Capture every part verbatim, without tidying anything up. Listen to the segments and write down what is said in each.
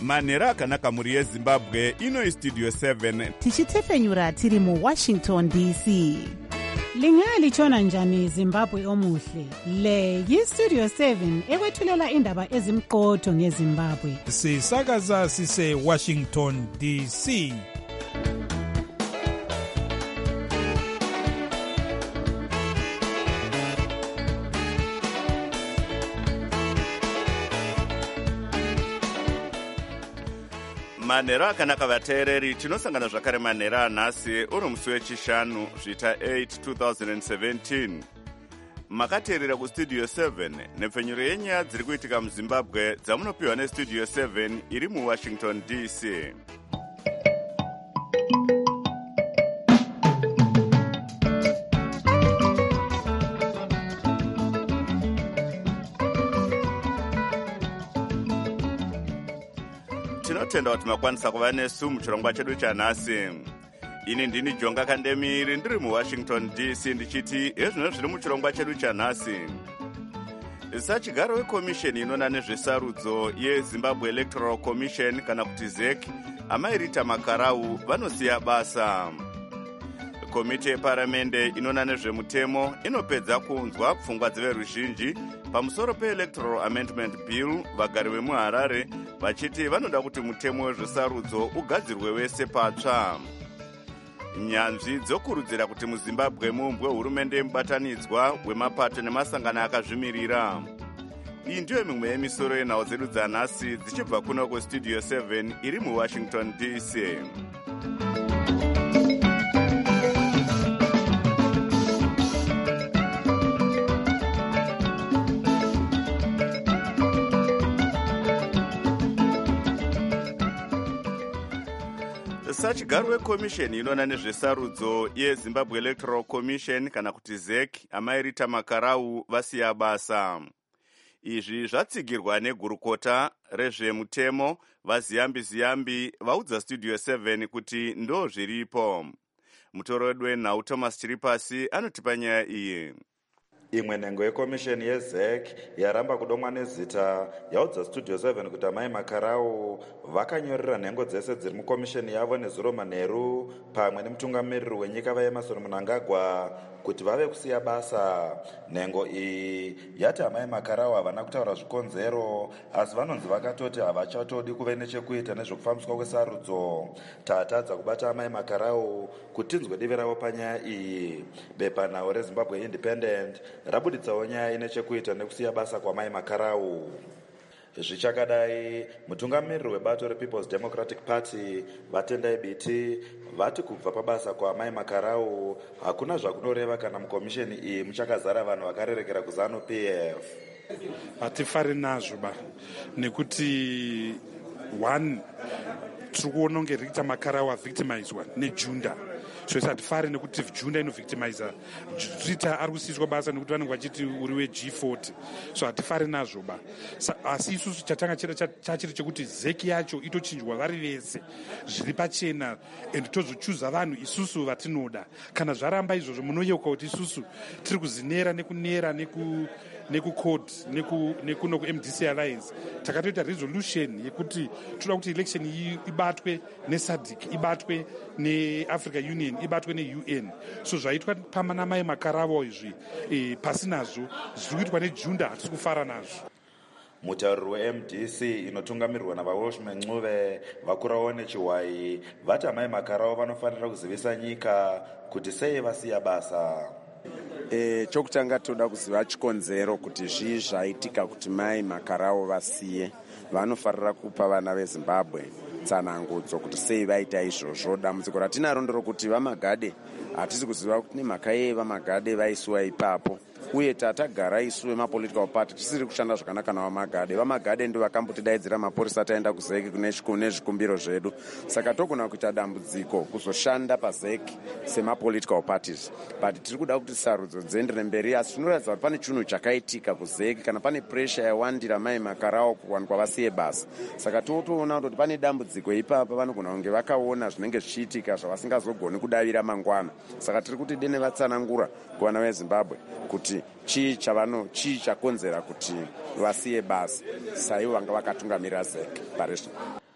manhero akanaka mhuri yezimbabwe. Ino istudio seven tichitefenyura tiri muwashington D C. Lingalitshona njani Zimbabwe omuhle? Le yistudio seven ekwethulela indaba ezimqotho ngeZimbabwe. Sisakaza sise Washington D C. manhero akanaka vateereri. Tinosangana zvakare manhero anhasi uri musi wechishanu zvita eight twenty seventeen. Makateerera kustudio seven nepfenyuro yenyaya dziri kuitika muzimbabwe dzamunopiwa nestudio seven iri muwashington D C. Tinotenda kuti makwanisa kuva nesu muchirongwa chedu chanhasi. Ini ndini Jonga Kandemiri ndiri muwashington D C ndichiti ezvino zviri muchirongwa chedu chanhasi. Sachigaro wekomisheni inoona nezvesarudzo yeZimbabwe Electoral Commission kana kuti Z E C amai Rita Makarau vanosiya basa. Komiti yeparamende inoona nezvemutemo inopedza kunzwa pfungwa dzeveruzhinji pamusoro peElectoral Amendment Bill vagari vemuHarare vachiti vanoda kuti mutemo wezvesarudzo ugadzirwe wese patsva. Nyanzvi dzokurudzira kuti muZimbabwe muumbwe hurumende yemubatanidzwa wemapato nemasangano akazvimirira. Iyi ndiyo mimwe yemisoro yenhau dzedu dzanhasi dzichibva kuno kustudio seven iri muwashington D C. Sachigaro wekomisheni inoona nezvesarudzo yeZimbabwe Electoral Commission kana kuti Z E C amai Rita Makarau vasiya basa. Izvi zvatsigirwa negurukota rezvemutemo vaZiyambi Ziyambi vaudza studio seven kuti ndo zviripo. Mutoro wedu wenhau Thomas Chiripasi anotipa nyaya iyi. Imwe nhengo yekomisheni yeZ E C yaramba kudomwa nezita yaudza studio seven kuti amai Makarau vakanyorera nhengo dzese dziri mukomisheni yavo nezuro manheru pamwe nemutungamiriri wenyika vaEmmerson Mnangagwa kuti vave kusiya basa. Nhengo iyi yati amai Makarau havana kutaura zvikonzero asi vanonzi vakatoti havachatodi kuve nechekuita nezvokufambiswa kwesarudzo. Tatadza kubata amai Makarau kuti tinzwe divi ravo panyaya iyi. Bepanhau reZimbabwe Independent rabuditsawo nyaya ine chekuita nekusiya basa kwamai Makarau. Zvichakadai, mutungamiriri webato rePeople's Democratic Party Vatendai Biti vati kubva pabasa kwamai Makarau hakuna zvakunoreva kana mukomisheni iyi muchakazara vanhu vakarerekera kuZANU P F. Hatifari nazvo ba nekuti one tiri kuona kunge Rita Makarau avictimizwa nejunda. So hatifari nekuti junda inovictimiza Rita ari kusiyiswa basa nekuti vanenge vachiti uri we G forty. So hatifari nazvo ba. Asi isusu chatanga chachiri chekuti Z E C yacho itochinjwa vari vese zviri pachena and tozochuza vanhu isusu vatinoda. Kana zvaramba izvozvo munoyeuka kuti isusu tiri kuzinera nekunera neku neku-code nekuno ku-M D C Alliance takatoita resolution yekuti toda kuti election iyi ibatwe neSADC, ibatwe neAfrica Union, ibatwe ne-U N. So zvaitwa pamba namai Makarau izvi e, pasi nazvo zviri kuitwa nejunda hatisi kufara nazvo. Mutauriri we-M D C inotungamirirwa navaWashman Ncube vakurawo nechiwayi vati amai Makarau vanofanira kuzivisa nyika kuti sei vasiya basa. E, chokutanga toda kuziva chikonzero kuti zvii zvaitika kuti mai Makarau vasiye. Vanofarira kupa vana veZimbabwe tsanangudzo kuti sei vaita izvozvo. Dambudziko ratinaro nderokuti vaMagade hatisi kuziva kuti nemhaka yei vaMagade vaisiwa ipapo uye tatagara isu vemapolitical party tisiri kushanda zvakanaka navaMagade. VaMagade ndo vakambotidaidzira mapurisa taenda kuZ E C kune zvikumbiro zvedu. Saka togona kuita dambudziko kuzoshanda paZ E C semapolitical parties. But tiri kuda kuti sarudzo dziendere mberi asi zvinoratidza kuti pane chinhu chakaitika kuZ E C kana pane pressure yawandira mai Makarau kuwanikwa vasiye basa. Saka totoona kuti pane dambudziko ipapa vanogona kunge vakaona zvinenge zvichiitika zvavasingazogoni kudavira mangwana. Saka tiri kuti dene vatsanangura kuvana veZimbabwe kuti chii chavano chii chakonzera kuti vasiye basa saivo vanga vakatungamirira Z E C parishon.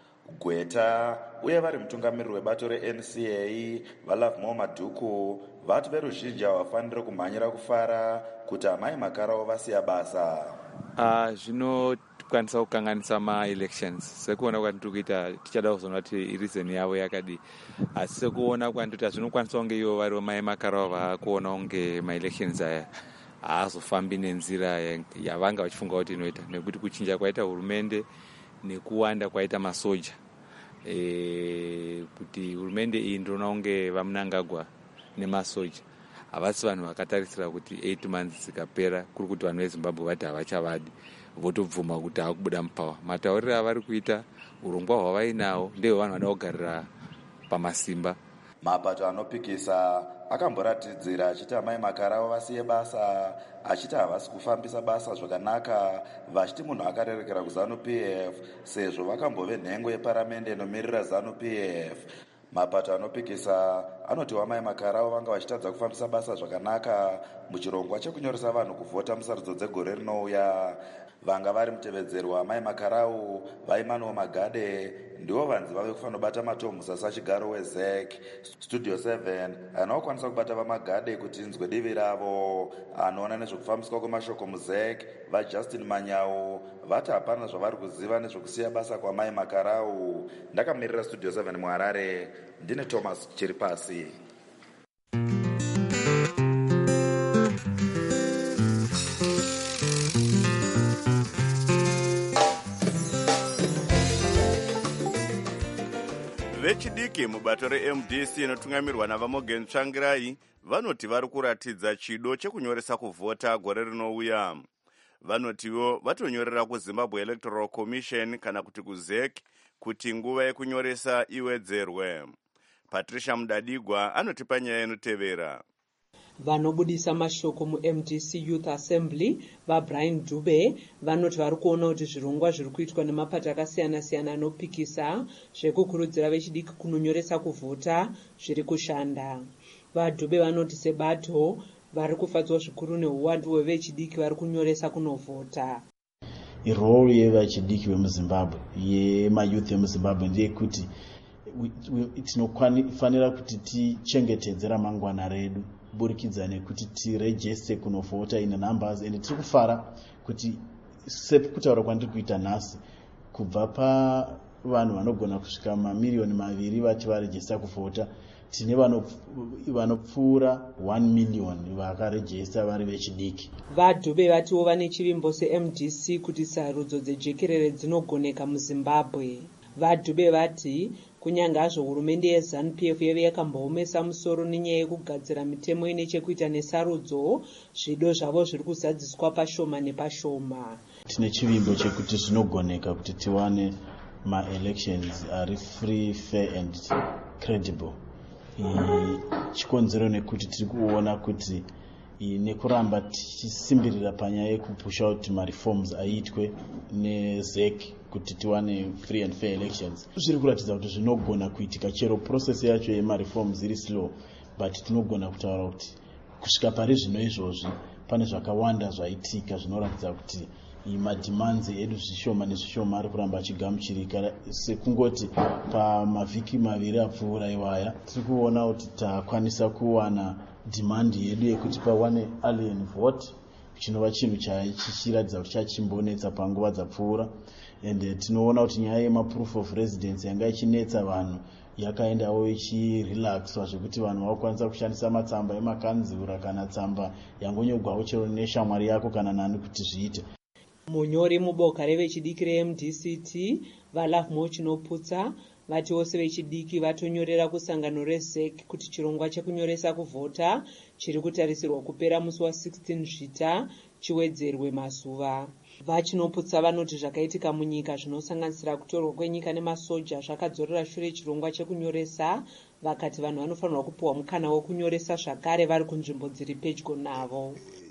Gweta uye vari mutungamiriri webato reN C A vaLovemore Madhuku vati veruzhinji havafaniri kumhanyira kufara kuti amai makaravo vasiya basa. Uh, zvinokwanisa kukanganisa ma-elections sekuona kwati tiri kuita tichada kuzoona kuti reason yavo yakadi, asi sekuona kwanditi kuti zvinokwanisa kunge ivo variwo mai makaravo vakuona kunge ma-elections aya haazofambi nenzira yavanga vachifunga kuti inoita, nekuti kuchinja kwaita hurumende nekuwanda kwaita masoja e, kuti hurumende iyi ndinoona kunge vamunangagwa nemasoja havasi vanhu vakatarisira kuti eight months dzikapera kuri kuti vanhu vezimbabwe vati havachavadi votobvuma kuti hakubuda mupawa. Matauriro avari kuita, urongwa hwavainawo ndehwe vanhu vada kugarira pamasimba. Mapato anopikisa akamboratidzira achiti amai makaravo vasiye basa, achiti havasi kufambisa basa zvakanaka, vachiti munhu akarerekera kuZANU P F sezvo vakambove nhengo yeparamende inomirira ZANU P F. Mapato anopikisa anoti wamai makaravo vanga vachitadza kufambisa basa zvakanaka muchirongwa chekunyoresa vanhu kuvhota musarudzo dzegore rinouya. Vanga vari mutevedzeri wamai makarau vaimanowo Magade ndivo vanzi vave kufanobata matombo sasachigaro weZ E C. Studio seven anokwanisa kubata vaMagade kuti inzwe divi ravo. Anoona nezvekufambiswa kwemashoko muZ E C vaJustin Manyau vati hapana zvavari kuziva nezvekusiya basa kwamai makarau. Ndakamirira Studio seven muHarare, ndine Thomas Chiripasi. Vechidiki mubato reM D C inotungamirwa naVaMorgan Tsvangirai vanoti vari kuratidza chido chekunyoresa kuvhota gore rinouya. Vanotiwo vatonyorera kuZimbabwe Electoral Commission kana kuti kuZ E C kuti nguva yekunyoresa iwedzerwe. Patricia Mudadigwa anotipa nyaya inotevera. Vanobudisa mashoko muM D C Youth Assembly vaBrian Dube vanoti vari kuona kuti zvirongwa zviri kuitwa nemapato akasiyana siyana anopikisa zvekukurudzira vechidiki kunonyoresa kuvhota zviri kushanda. VaDube vanoti sebato vari kufadzwa zvikuru neuwandu hwevechidiki vari kunyoresa kunovhota. Iroro yevechidiki vemuZimbabwe yemayouth emuZimbabwe ndeyekuti tinofanira kuti tichengetedze ramangwana redu burikidza nekuti tirejeste kunovhota in numbers, and tiri kufara kuti sekutaura kwandiri kuita nhasi kubva pavanhu vanogona kusvika mamiliyoni maviri vati varejesta kuvhota tine vanopfuura one million vakarejesta vari vechidiki. VaDube vatiwo vane chivimbo seM D C kuti sarudzo dzejekerere dzinogoneka muZimbabwe. VaDube vati kunyange hazvo hurumende yeZANU P F yave yakamboomesa musoro nenyaya yekugadzira mitemo ine chekuita nesarudzo, zvido zvavo zviri kuzadziswa pashoma nepashoma. Tine chivimbo chekuti zvinogoneka kuti tiwane ma-elections ari free, fair and credible. Chikonzero nekuti tiri kuona kuti nekuramba tichisimbirira panyaya yekupusha kuti ma-reforms aitwe neZ E C kuti tiwane free and fair elections. Zviri kuratidza kuti zvinogona kuitika chero process yacho yema-reforms iri slow, but tinogona kutaura kuti kusvika pari zvino izvozvi pane zvakawanda zvaitika zvinoratidza kuti mademands edu zvishoma nezvishoma ari kuramba achigamuchirika. Sekungoti pamavhiki maviri apfuura iwaya tiri kuona kuti takwanisa kuwana demand yedu yekuti pawane alien vote, chinova chinhu chichiratidza kuti chachimbonetsa panguva dzapfuura. And tinoona kuti nyaya yema-proof of residence yanga ichinetsa vanhu yakaendawo ichirelaxwa zvekuti vanhu vakwanisa kushandisa matsamba emakanzura kana tsamba yangonyogwawo chero neshamwari yako kana nani kuti zviite. Munyori muboka revechidiki reM D C T vaLovemore Chinoputsa vati vose vechidiki vatonyorera kusangano reZ E C kuti chirongwa chekunyoresa kuvhota chiri kutarisirwa kupera musi wa16 Zvita chiwedzerwe mazuva. VaChinoputsa vanoti zvakaitika munyika zvinosanganisira kutorwa kwenyika nemasoja zvakadzorera shure chirongwa chekunyoresa, vakati vanhu vanofanirwa kupiwa mukana wokunyoresa zvakare vari kunzvimbo dziri pedyo navo.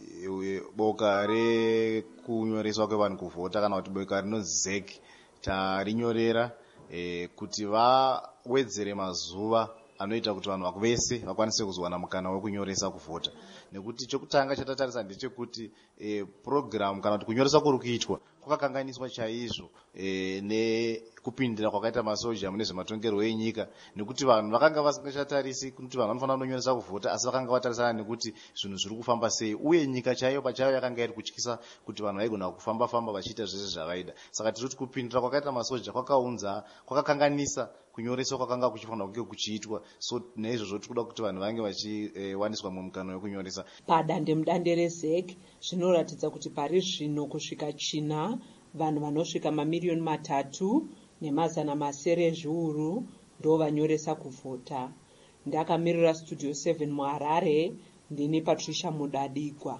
Boka rekunyoreswa kwevanhu kuvhota kana kuti boka rinonzi Z E C tarinyorera e, kuti vawedzere mazuva anoita kuti vanhu vese vakwanise kuzowana mukana wekunyoresa kuvhota. Nekuti chokutanga chatatarisa ndechekuti e, program kana kuti kunyoresa kuri kuitwa kwakakanganiswa chaizvo e, nekupindira kwakaita masoja mune zvematongerwo enyika, nekuti vanhu vakanga vasingachatarisi kuti vanhu vanofanira kunonyoresa kuvhota, asi vakanga vatarisana nekuti zvinhu zviri kufamba sei, uye nyika chaiyo pachayo yakanga iri kutyisa kuti vanhu vaigona kufamba famba vachiita zvese zvavaida. Saka tiri kuti kupindira kwakaita masoja kwakaunza kwakakanganisa kunyoreswa kwakanga kuchifanira kunge kuchiitwa. So naizvozvo tiri kuda kuti vanhu vange vachiwaniswa mumwe mukana wekunyoresa. Padandemutande rezek zvinoratidza kuti pari zvino kusvika china vanhu vanosvika mamiriyoni matatu nemazana masere ezviuru ndo vanyoresa kuvhota. Ndakamirira studio seven muharare, ndini Patricia Mudadigwa.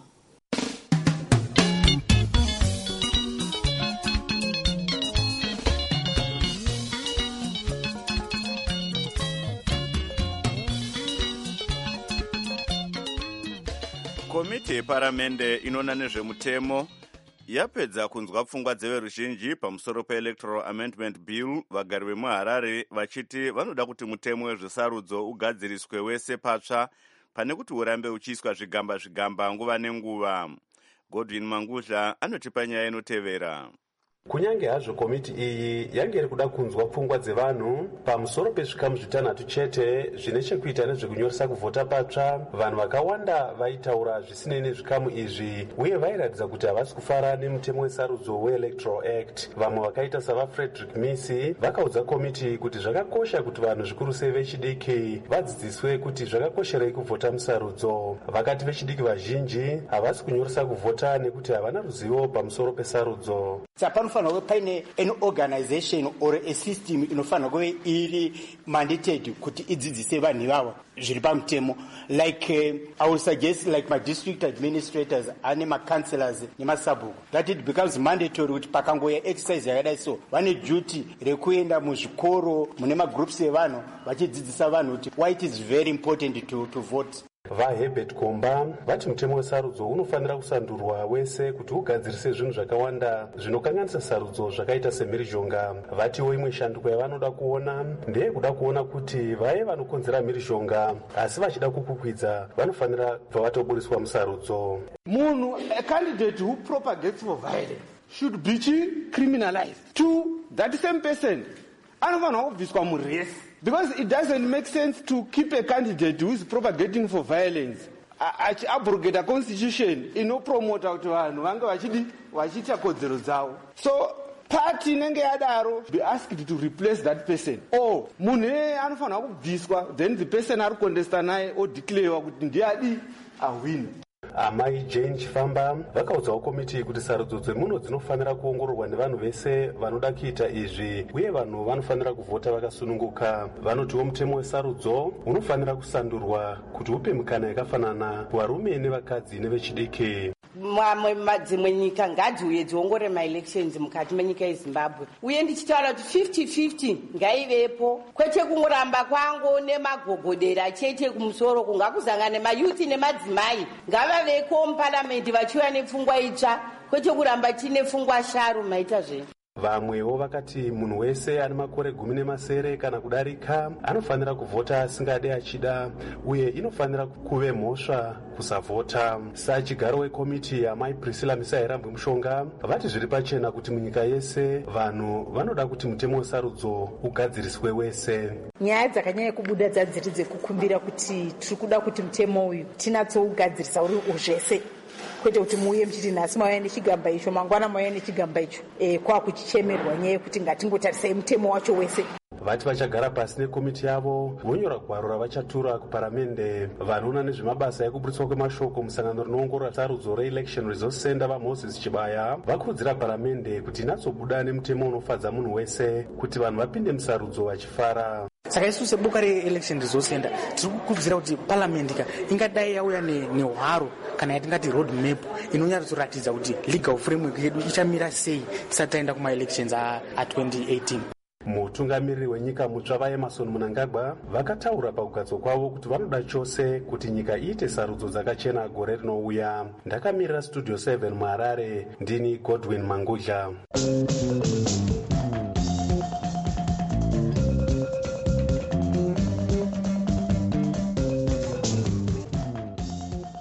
Komiti yeparamende inoona nezvemutemo yapedza kunzwa pfungwa dzeveruzhinji pamusoro peElectoral Amendment Bill. Vagari vemuHarare vachiti vanoda kuti mutemo wezvesarudzo ugadziriswe wese patsva pane kuti urambe uchiiswa zvigamba zvigamba nguva nenguva. Godwin Mangudla anotipa nyaya inotevera. Kunyange hazvo komiti iyi yange iri kuda kunzwa pfungwa dzevanhu pamusoro pezvikamu zvitanhatu chete zvine chekuita nezvekunyoresa kuvhota patsva, vanhu vakawanda vaitaura zvisinei nezvikamu izvi uye vairatidza kuti havasi kufara nemutemo wesarudzo weElectoral Act. Vamwe vakaita savaFrederick Misi vakaudza komiti kuti zvakakosha kuti vanhu zvikuru sei vechidiki vadzidziswe kuti zvakakosherei kuvhota musarudzo. Vakati vechidiki vazhinji havasi kunyoresa kuvhota nekuti havana ruzivo pamusoro pesarudzo. Panofanira kuve paine an organization or a system inofanira kuve iri mandated kuti idzidzise vanhu ivavo zviri pamutemo. Like uh, I would suggest like my district administrators ane macounselors nemasabhuku, that it becomes mandatory kuti pakangoya exercise yakadai so vane duty rekuenda muzvikoro mune magroups evanhu vachidzidzisa vanhu kuti why it is very important to, to vote. VaHerbert Komba vati mutemo wesarudzo unofanira kusandurwa wese kuti ugadzirise zvinhu zvakawanda zvinokanganisa sarudzo zvakaita semhirizhonga. Vatiwo imwe shanduko yavanoda kuona ndeyekuda kuona kuti vaye vanokonzera mhirizhonga asi vachida kukukwidza vanofanira kubva vatoburiswa musarudzo. Munhu, a candidate who propagates for violence should be criminalized. To that same person anofanira kubviswa muresi. Because it doesn't make sense to keep a candidate who is propagating for violence. Abrogate a constitution inopromota kuti vanhu vange vachidi vachiita kodzero dzavo. So party inenge yadaro be asked to replace that person. Or munhu anofanira kubviswa, then the person ari kundesta naye odeclarewa kuti ndiadi awin. Amai Jane Chifamba vakaudzawo komiti kuti sarudzo dzemuno dzinofanira kuongororwa nevanhu vese vanoda kuita izvi uye vanhu vanofanira kuvhota vakasununguka. Vanotiwo mutemo wesarudzo unofanira kusandurwa kuti upe mikana yakafanana kuvarume nevakadzi nevechidiki. Mamwe madzimwe nyika ngadziuye dziongorore maelections mukati menyika yeZimbabwe, uye ndichitaura kuti fifty fifty ngaivepo, kwete kungoramba kwangu nemagogodera chete kumusoro, kungakuzangane mayuthi nemadzimai ngavaveko muparamendi vachiuya nepfungwa itsva, kwete kuramba tine pfungwa sharu maita zvenyu. Vamwewo vakati munhu wese ane makore gumi nemasere kana kudarika anofanira kuvhota asingade achida, uye inofanira kuve mhosva kusavhota. Sachigaro wekomiti amai Priscilla Misairambwe Mushonga vati zviri pachena kuti munyika yese vanhu vanoda kuti mutemo wesarudzo ugadziriswe wese. Nyaya dzakanyanya kubuda dzadziri dzekukumbira kuti tiri kuda kuti mutemo uyu tinatsougadzirisa uri zvese, kwete kuti muuye muchiti nhasi mauya nechigamba icho mangwana mauya nechigamba icho. E, kwakuchichemerwa nyaya yekuti ngatingotarisai mutemo wacho wese. Vati vachagara pasi nekomiti yavo vonyora gwaro ravachatura kuparamende. Vanoona nezvemabasa ekuburitswa kwemashoko musangano rinoongorora sarudzo reElection Resource Center vaMoses Chibaya vakurudzira paramende kuti inatsobuda nemutemo unofadza munhu wese kuti vanhu vapinde musarudzo vachifara. Saka isu seboka reElection Resource Center tiri kukurudzira kuti parliament ka ingadai yauya nehwaro kana yatingati road map inonyatsoratidza kuti legal framework yedu ichamira sei tisati taenda kumaelections a twenty eighteen. Mutungamiriri wenyika mutsva vaEmmerson Mnangagwa vakataura pakugadzwa kwavo kuti vanoda chose kuti nyika iite sarudzo dzakachena gore rinouya. Ndakamirira studio seven muHarare, ndini Godwin Mangudla.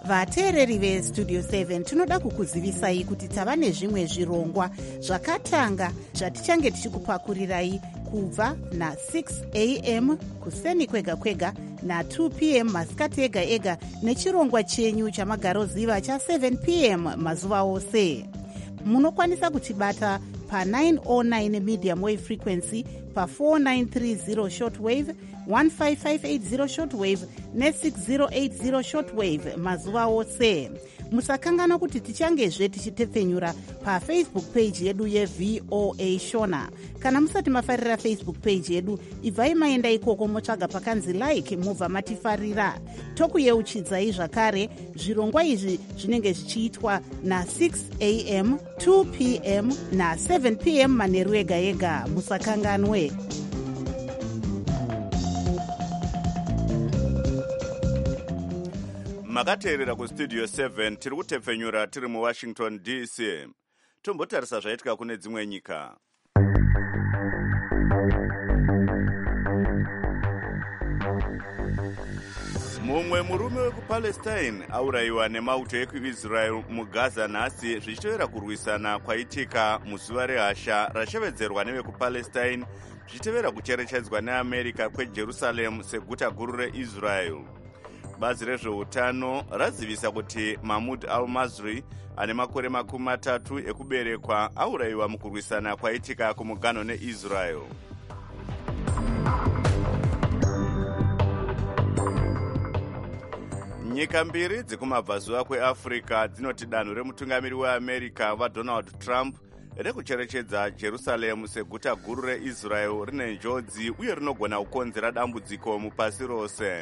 vateereri vestudio seven tinoda kukuzivisai kuti tava nezvimwe zvirongwa zvakatanga zvatichange tichikupakurirai kubva na-six a m kuseni kwega kwega na-two p m masikati ega ega nechirongwa chenyu chamagaroziva cha-seven p m mazuva ose. Munokwanisa kutibata pa-nine oh nine medium wave frequency, pa-four nine three zero short wave, one five five eight zero short wave ne-six zero eight zero short wave mazuva ose. Musakangana kuti tichangezve tichitepfenyura pafacebook page yedu yeV O A Shona. Kana musati mafarira Facebook page yedu, ibvai maenda ikoko motsvaga pakanzi like mubva matifarira. Tokuyeuchidzai zvakare zvirongwa izvi zvinenge zvichiitwa na-six a m, two p m na-seven p m manheru ega ega. Musakanganwe. makateerera kustudio seven tiri kutepfenyura tiri muwashington D C. Tombotarisa zvaitika kune dzimwe nyika. Mumwe murume wekupalestine aurayiwa nemauto ekuisrael mugaza nhasi zvichitevera kurwisana kwaitika muzuva rehasha rashevedzerwa nevekupalestine zvichitevera kucherechedzwa neamerica kwejerusaremu seguta guru reisrael. Bazi rezveutano razivisa kuti Mahmoud al-Masri ane makore makumi matatu ekuberekwa aurayiwa mukurwisana kwaitika kumugano neisrael. Nyika mbiri dzikumabvazuva kweAfrica dzinoti danho remutungamiri weAmerica vaDonald Trump rekucherechedza Jerusalemu seguta guru reisrael rine njodzi uye rinogona kukonzera dambudziko mupasi rose.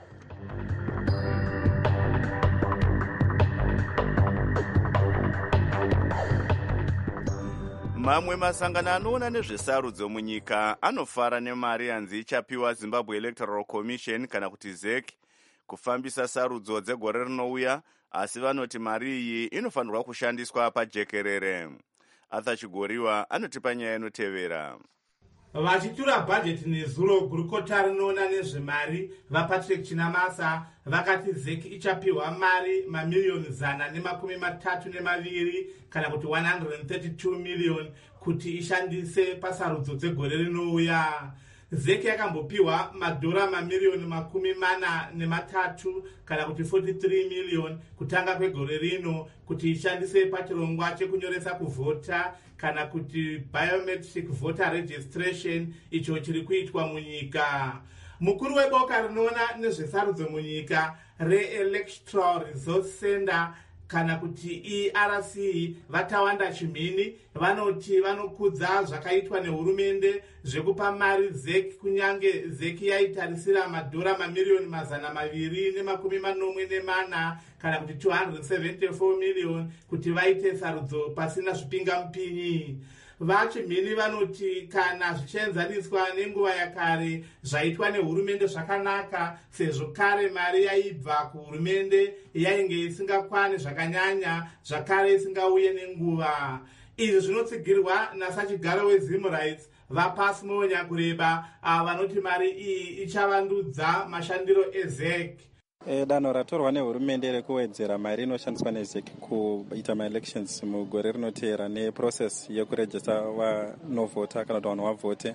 Mamwe masangano anoona nezvesarudzo munyika anofara nemari yanzi ichapiwa Zimbabwe Electoral Commission kana kuti Z E C kufambisa sarudzo dzegore rinouya, asi vanoti mari iyi inofanirwa kushandiswa pajekerere. Arthur Chigoriwa anotipa nyaya inotevera. Vachitura bhajeti nezuro gurukota rinoona nezvemari vaPatrick Chinamasa vakati Z E C ichapiwa mari mamiliyoni zana nemakumi matatu nemaviri kana kuti one hundred thirty-two million kuti ishandise pasarudzo dzegore rinouya. Z E C yakambopiwa madhora mamiliyoni makumi mana nematatu kana kuti forty-three million kutanga kwegore rino kuti ishandise pachirongwa chekunyoresa kuvhota kana kuti biometric voter registration icho chiri kuitwa munyika. Mukuru weboka rinoona nezvesarudzo munyika re-Electoral Resource Center kana kuti E R C vatawanda chimhini vanoti vanokudza zvakaitwa nehurumende zvekupa mari Z E C kunyange Z E C yaitarisira madhora mamiliyoni mazana maviri nemakumi manomwe nemana kana kuti two hundred seventy-four million kuti vaite sarudzo pasina zvipingamupinyi. Vachimhini vanoti kana zvichienzaniswa nenguva yakare zvaitwa nehurumende zvakanaka, sezvo kare mari yaibva kuhurumende yainge isingakwani zvakanyanya, zvakare isingauye nenguva. Izvi zvinotsigirwa nasachigaro weZim Rights vaPasimonya kureba vanoti mari iyi ichavandudza mashandiro eZ E C. E, danho ratorwa nehurumende rekuwedzera mari inoshandiswa neZ E C kuita maelections mugore rinoteera neprocess yekurejista vanovhota kana kuti vanhu vavhote.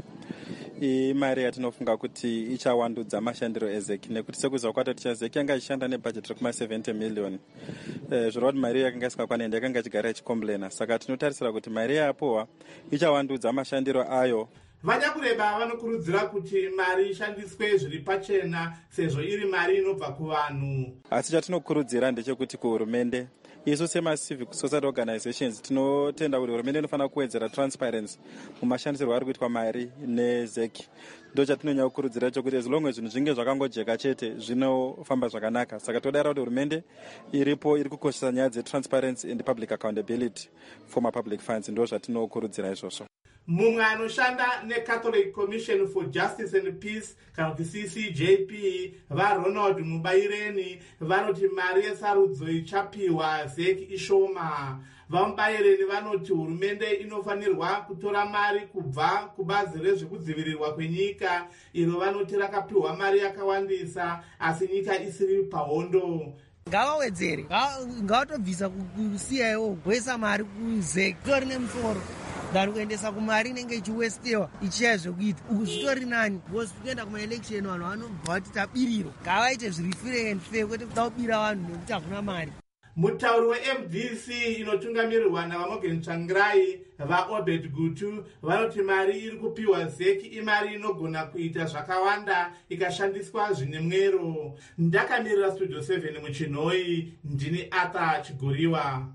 Imari yatinofunga kuti ichawandudza mashandiro eZ E C nekuti sekuziva kwacho kuti Z E C yanga ichishanda nebudget rekuma seventy million. E, zvirova kuti mari yakanga isingakwana ende yakanga ichigara ichikomblena. Saka tinotarisira kuti mari yapowa ichawandudza mashandiro ayo. Vanyakureba vanokurudzira kuti mari ishandiswe zviri pachena sezvo iri mari inobva kuvanhu. Asi chatinokurudzira ndechekuti kuhurumende, isu sema-civic society organizations tinotenda kuti hurumende inofanira kuwedzera transparency mumashandisirwo ari kuitwa mari neZ E C. Ndo chatinonyanya kukurudzira chokuti as long as zvinhu zvinge zvakangojeka chete zvinofamba zvakanaka. Saka todara kuti hurumende iripo iri kukoshesa nyaya dzetransparency and public accountability for mapublic funds. Ndo zvatinokurudzira izvozvo. Mumwe anoshanda neCatholic Commission for Justice and Peace kana kuti C C J P vaRonald Mubaireni vanoti mari yesarudzo ichapiwa Z E C ishoma. VaMubaireni vanoti hurumende inofanirwa kutora mari kubva kubazi rezvekudzivirirwa kwenyika iro vanoti rakapiwa mari yakawandisa asi nyika isiri pahondo. ngavawedzere, ngavatobvisa kusiyawo kugwesa mari kuzeki zvitori nemusoro than kuendesa kumari inenge ichiwestiwa ichiya zvekuita uku zvitori nani because kuenda kumaelection vanhu vanobva vati tabirirwa ngavaite zviri free and fair kwete kuda kubira vanhu nekuti hakuna mari. Mutauri we-M D C inotungamirirwa naVamorgan Tsvangirai vaObed Gutu vanoti mari iri kupiwa zeki imari inogona kuita zvakawanda ikashandiswa zvine mwero. Ndakamirira Studio seven muchinhoi, ndini Arthur Chigoriwa.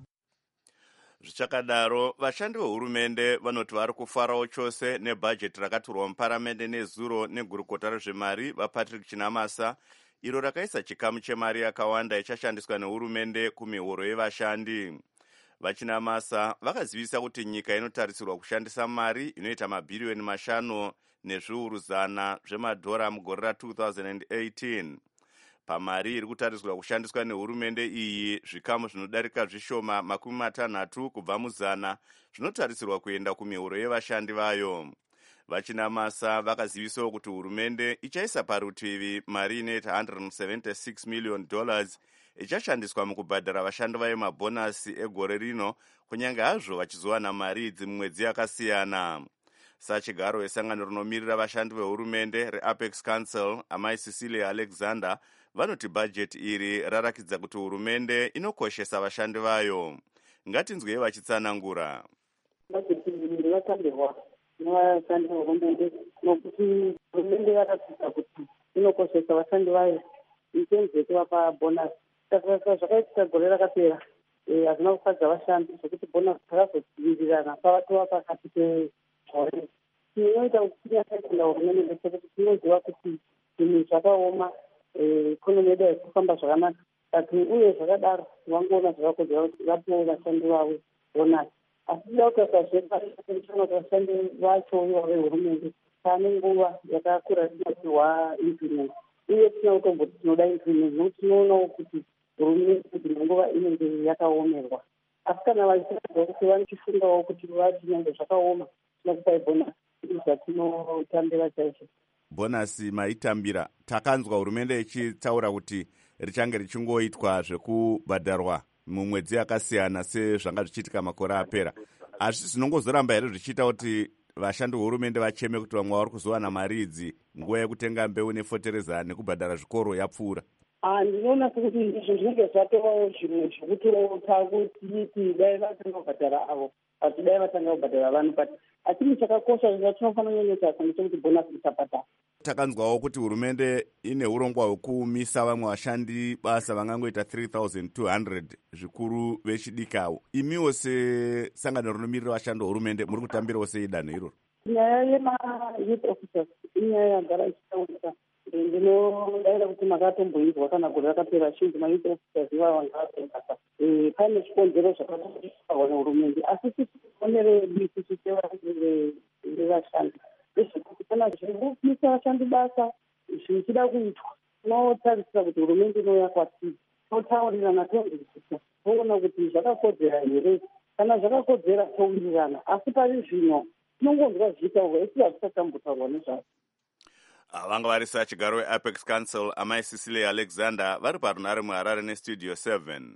Zvichakadaro, vashandi vehurumende vanoti vari kufarawo chose nebhajeti rakaturwa muparamende nezuro negurukota rezvemari vaPatrick Chinamasa, iro rakaisa chikamu chemari yakawanda ichashandiswa nehurumende kumihoro yevashandi. VaChinamasa vakazivisa kuti nyika inotarisirwa kushandisa mari inoita mabhiriyoni mashanu nezviuru zana zvemadhora mugore ra two thousand eighteen. Pamari iri kutarisirwa kushandiswa nehurumende iyi, zvikamu zvinodarika zvishoma makumi matanhatu kubva muzana zvinotarisirwa kuenda kumihoro yevashandi vayo. VaChinamasa vakazivisawo kuti hurumende ichaisa parutivi mari inoita one hundred seventy-six million dollars ichashandiswa mukubhadhara vashandi vayo mabhonasi egore rino, kunyange hazvo vachizowana mari idzi mumwedzi yakasiyana. Sachigaro wesangano rinomirira vashandi vehurumende reApex Council, amai Cecilia Alexander, vanoti bhajeti iri rarakidza kuti hurumende inokoshesa vashandi vayo. Ngatinzwei vachitsanangura. Bhajeti iri yakambirwa nevashandi vehurumende nokuti hurumende yakatsika kuti inokoshesa vashandi vayo itenzi yekuvapa bhonasi. Saka zvakaitika gore rakapera hazvina kufadza vashandi zvekuti bhonasi dzakazodzivirirana pavatova pakati pezvauri. Tinoita kuti tinyatsaitenda hurumende ndechekuti tinoziva kuti zvinhu zvakaoma, ikonomi yedu haikufamba zvakanaka, kati uye zvakadaro vangoona zvakakodzera kuti vapiwe vashandi vavo bhonasi. Asi tinoda kutarisazvepaaana kuti vashandi vacho ivo vehurumende pane nguva yakakura tinopiwa increment, uye tina kutomboti tinoda increment nokuti tinoonawo kuti hurumende dzimwe nguva inenge yakaomerwa. Asi kana vachiratidza kuti vanichifungawo kuti vati nyange zvakaoma tinokupai bhonasi, zvatinotambira chaizvo. Bhonasi maitambira, takanzwa hurumende ichitaura kuti richange richingoitwa zvekubhadharwa mumwedzi yakasiyana sezvanga zvichiitika makore apera. Asi zvinongozoramba here zvichiita kuti vashandi vehurumende vacheme kuti vamwe vari kuzowana mari idzi nguva yekutenga mbeu nefotereza nekubhadhara zvikoro yapfuura? Ndinoona sekuti izvo zvinenge zvatovawo zvimwe zvekutota kuti dai vatanga kubhadhara avo kuti dai vatanga kubhadhara vanhu, but asi chakakosha zvatinofanira kunyanyisa sanga chekuti bhonasi isabhadhara. Takanzwawo kuti hurumende ine urongwa hwekumisa vamwe vashandi basa vangangoita three thousand two hundred zvikuru vechidikawo. Imiwo sesangano rinomirira vashandi vehurumende muri kutambirawo sei danho iroro? Nyaya yema-youth officers inyaya yagara ichitaurika. Ndinodaira kuti makatomboizwa kana gore rakapera zhinji ma-youth officers ivava ngavapembasa. Pane chikonzero zvakatoiswa nehurumende, asi tisonere bisi sevashandi ndezvekuti kana zvirikupisa vashandi basa zvichida kuitwa tinotarisira kuti hurumende inouya kwatiri totaurirana tonzwisisa toona kuti zvakakodzera here. Kana zvakakodzera towirirana, asi pari zvino tinongonzwa zvichitaurwa isi hazvichatambotaurwa nezvazvo. Vanga vari sachigaro weApex Council, amai Cecilia Alexander, vari parunare muHarare neStudio seven.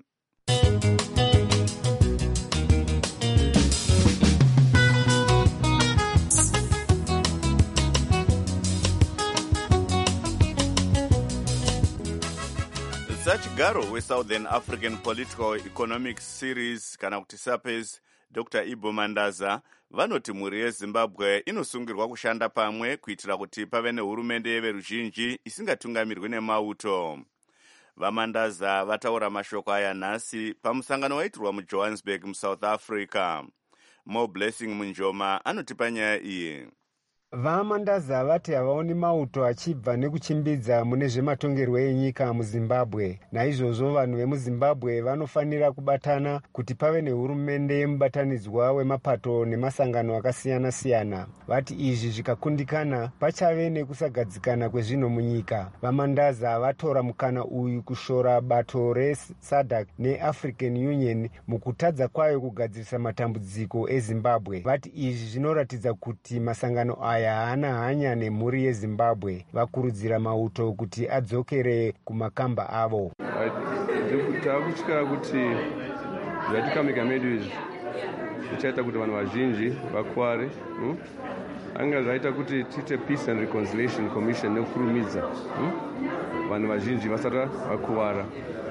Sachigaro weSouthern African Political Economic Series kana kuti SAPES, Doctor Ibo Mandaza, vanoti mhuri yeZimbabwe inosungirwa kushanda pamwe kuitira kuti pave nehurumende yeveruzhinji isingatungamirwi nemauto. VaMandaza vataura mashoko aya nhasi pamusangano waitirwa muJohannesburg muSouth Africa. Mo Blessing Munjoma anotipa nyaya iyi. VaMandaza vati havaoni mauto achibva nekuchimbidza mune zvematongerwo enyika muZimbabwe. Naizvozvo vanhu vemuZimbabwe vanofanira kubatana kuti pave nehurumende yemubatanidzwa wemapato nemasangano akasiyana-siyana. Vati izvi zvikakundikana pachave nekusagadzikana kwezvinhu munyika. VaMandaza vatora mukana uyu kushora bato reSADC neAfrican Union mukutadza kwayo kugadzirisa matambudziko eZimbabwe. Vati izvi zvinoratidza kuti masangano aya haana hanya nemhuri yeZimbabwe. Vakurudzira mauto kuti adzokere kumakamba avo. The takutya kuti zvatikamika medu izvi zvichaita kuti vanhu vazhinji vakware. Anga zvaita kuti tiite peace and reconciliation commission nekukurumidza vanhu vazhinji vasati vakuwara.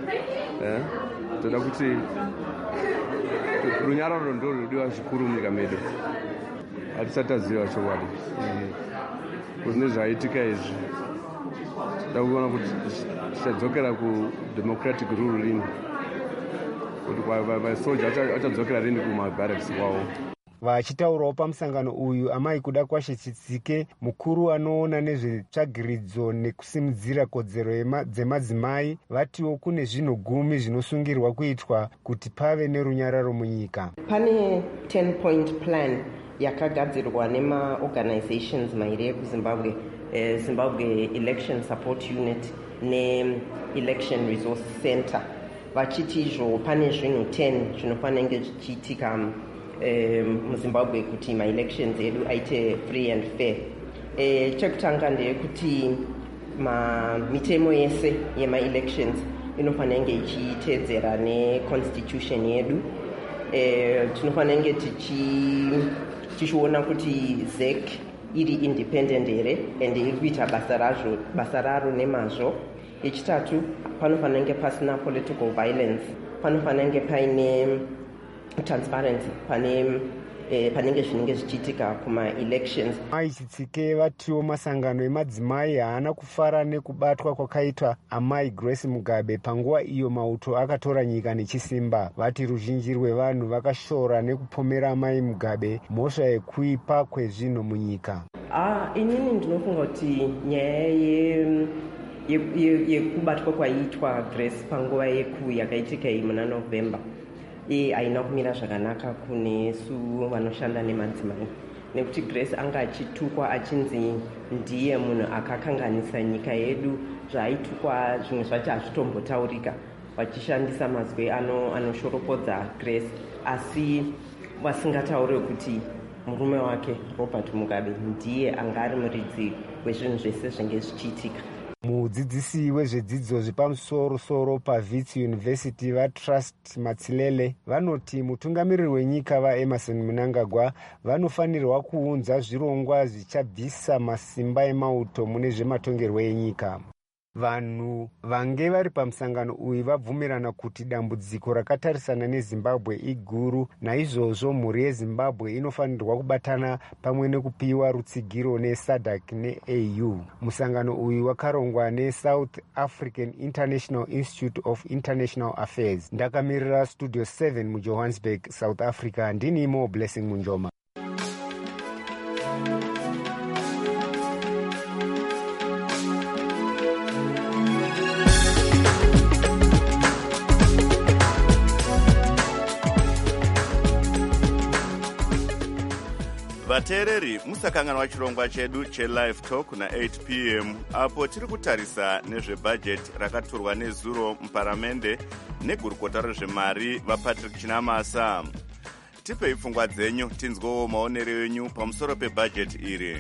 Toda kuti runyararo ndo rudiwa zvikuru munyika medu. Hatisati taziva chokwadi kuti nezvaitika izvi. Toda kuona kuti tichadzokera kudemocratic rule rini, kuti vasoja vachadzokera rini kumabarracks kwavo. Vachitaurawo pamusangano uyu, amai kuda kwashe Chitsike, mukuru anoona nezvetsvagiridzo nekusimudzira kodzero dzemadzimai, vatiwo kune zvinhu gumi zvinosungirwa kuitwa kuti pave nerunyararo munyika. Pane ten point plan yakagadzirwa nemaorganizations mairi ekuzimbabwe, eh, Zimbabwe Election Support Unit ne-Election Resource Center. Vachiti izvo pane zvinhu ten zvinofanira kunge zvichiitika muzimbabwe kuti ma-elections edu aite free and fair. E, chekutanga ndeyekuti mitemo yese yema-elections inofanira kunge ichiteedzera ne-constitution yedu. E, tinofanira kunge tichiona kuti Z E C iri independent here and iri kuita basa razvo basa raro nemazvo. Yechitatu, panofanira kunge pasina political violence, panofanira kunge paine transparency pane eh, panenge zvinenge zvichiitika kuma-elections. Mai Chitsike vatiwo masangano emadzimai haana kufara nekubatwa kwakaitwa amai Grace Mugabe panguva iyo mauto akatora nyika nechisimba. Vati ruzhinji rwevanhu vakashora nekupomera amai Mugabe mhosva yekuipa kwezvinhu munyika. Ah, inini ndinofunga kuti nyaya ye yekubatwa kwaiitwa Grace panguva yeku yakaitika iyi muna November haina kumira zvakanaka kune su vanoshanda nemadzimai, nekuti Grace anga achitukwa achinzi ndiye munhu akakanganisa nyika yedu. Zvaitukwa zvimwe zvacho hazvitombotaurika, vachishandisa mazwi anoshoropodza Grace, asi vasingataure kuti murume wake Robert Mugabe ndiye anga ari muridzi wezvinhu zvese zvinge zvichiitika. Mudzidzisi wezvedzidzo zvepamusoro-soro paVits University vaTrust Matsilele vanoti mutungamiriri wenyika vaEmerson Mnangagwa vanofanirwa kuunza zvirongwa zvichabvisa masimba emauto mune zvematongerwo enyika. Vanhu vange vari pamusangano uyu vabvumirana kuti dambudziko rakatarisana neZimbabwe iguru, naizvozvo mhuri yeZimbabwe inofanirwa kubatana pamwe nekupiwa rutsigiro neSADC neA U. Musangano uyu wakarongwa neSouth African International Institute of International Affairs. Ndakamirira Studio seven muJohannesburg, South Africa. Ndini Mo Blessing Munjoma. vateereri musakanganwa chirongwa chedu chelive talk na-eight p m apo tiri kutarisa nezvebhajeti rakaturwa nezuro muparamende negurukota rezvemari vapatrick Chinamasa. Tipei pfungwa dzenyu tinzwewo maonero enyu pamusoro pebhajeti iri.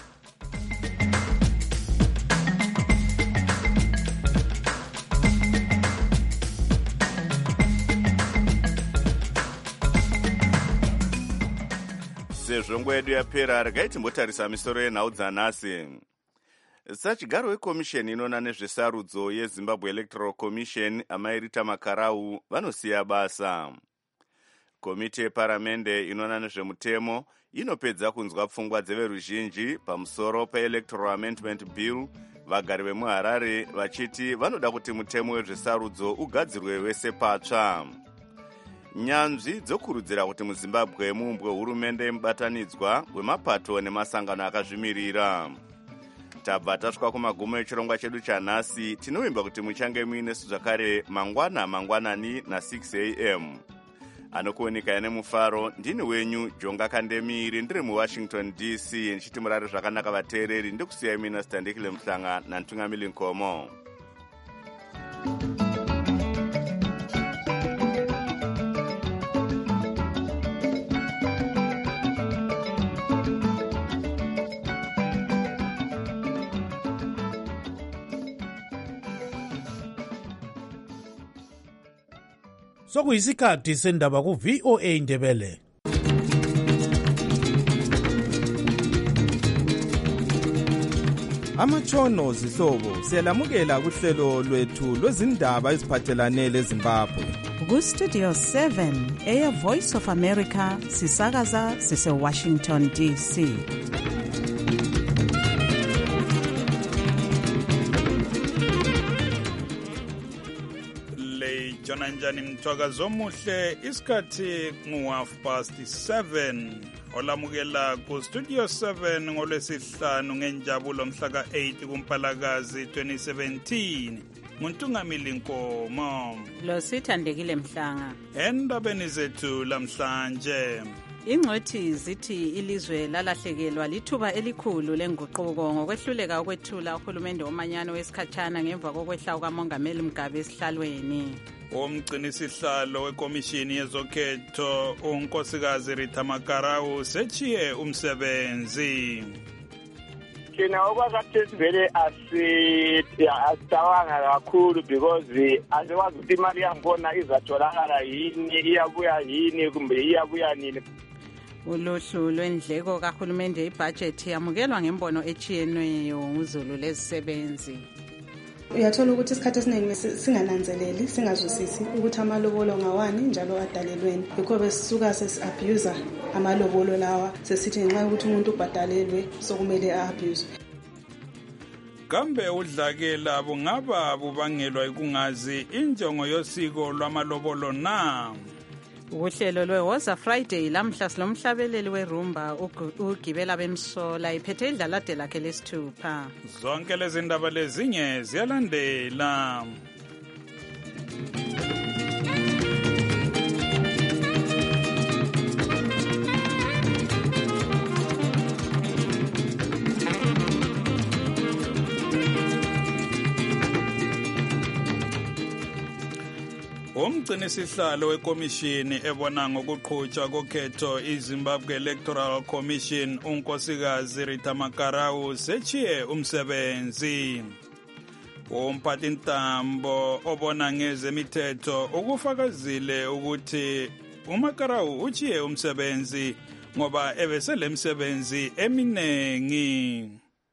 sezvo nguva yedu yapera, regai timbotarisa misoro yenhau dzanhasi. Sachigaro wekomisheni inoona nezvesarudzo yeZimbabwe Electoral Commission amai Rita Makarau vanosiya basa. Komiti yeparamende inoona nezvemutemo inopedza kunzwa pfungwa dzeveruzhinji pamusoro peElectoral Amendment Bill, vagari vemuHarare vachiti vanoda kuti mutemo wezvesarudzo ugadzirwe wese patsva. Nyanzvi dzokurudzira kuti muZimbabwe muumbwe hurumende mubatanidzwa wemapato nemasangano akazvimirira. Tabva tasvika kumagumo echirongwa chedu chanhasi. Tinovimba kuti muchange muinesu zvakare mangwana mangwanani na six a m Anokuoneka ine mufaro ndini wenyu Jonga Kandemiri, ndiri muWashington D C ndichiti murare zvakanaka vateereri. Ndikusiyai mina Standekile Mhlanga naNtungamili Nkomo. sokuyisikhathi sendaba ku-V O A Ndebele. Amatshono zihlobo siyalamukela kuhlelo lwethu lwezindaba eziphathelane leZimbabwe. Ku-Studio seven, Air Voice of America, sisakaza sise-Washington D C. Jona njani mthwakazo omuhle, isikhathi ngu-half past seven. Olamukela ku-Studio seven ngolwesihlanu ngenjabulo mhla ka-eight kuMpalakazi twenty seventeen. Nguntungamili Nkomo. Lo sithandekile Mhlanga. Endabeni zethu lamhlanje. Ingcwethi zithi ilizwe lalahlekelwa lithuba elikhulu lenguquko ngokwehluleka ukwethula uhulumende womanyano wesikhatshana ngemva kokwehla kukamongameli Mugabe esihlalweni. Umgcinisihlalo wekomishini yezokhetho unkosikazi Rita Makarau sechiye umsebenzi. Thina okwakade sivele asitawanga kakhulu because asikwazi ukuthi imali yangona izatholakala yini, iyabuya yini kumbe iyabuya nini. Ulohlu lwendleko kahulumende ibudget yamukelwa ngembono echiyeneyo nguzulu lezisebenzi. Uyathola ukuthi isikhathi esiningi singananzeleli singazwisisi ukuthi amalobolo ngawani njalo adalelweni, yikho besisuka sesi-abuse amalobolo lawa sesithi ngenxa yokuthi umuntu ubhadalelwe sokumele a-abuse. Kambe udlakela bungaba bubangelwa ikungazi injongo yosiko lwamalobolo na? Uhlelo lweWoza Friday lamhla silomhlabeleli werumba ugibela bemsola iphethe idlalade lakhe lesithupha. Zonke lezi ndaba lezinye ziyalandela. Umgcinisihlalo wekomishini ebona ngokuqhutshwa kokhetho iZimbabwe Electoral Commission unkosikazi Rita Makarau sechiye umsebenzi. Umphathintambo obona ngezemithetho ukufakazile ukuthi uMakarau uchiye umsebenzi ngoba ebesele umsebenzi eminengi.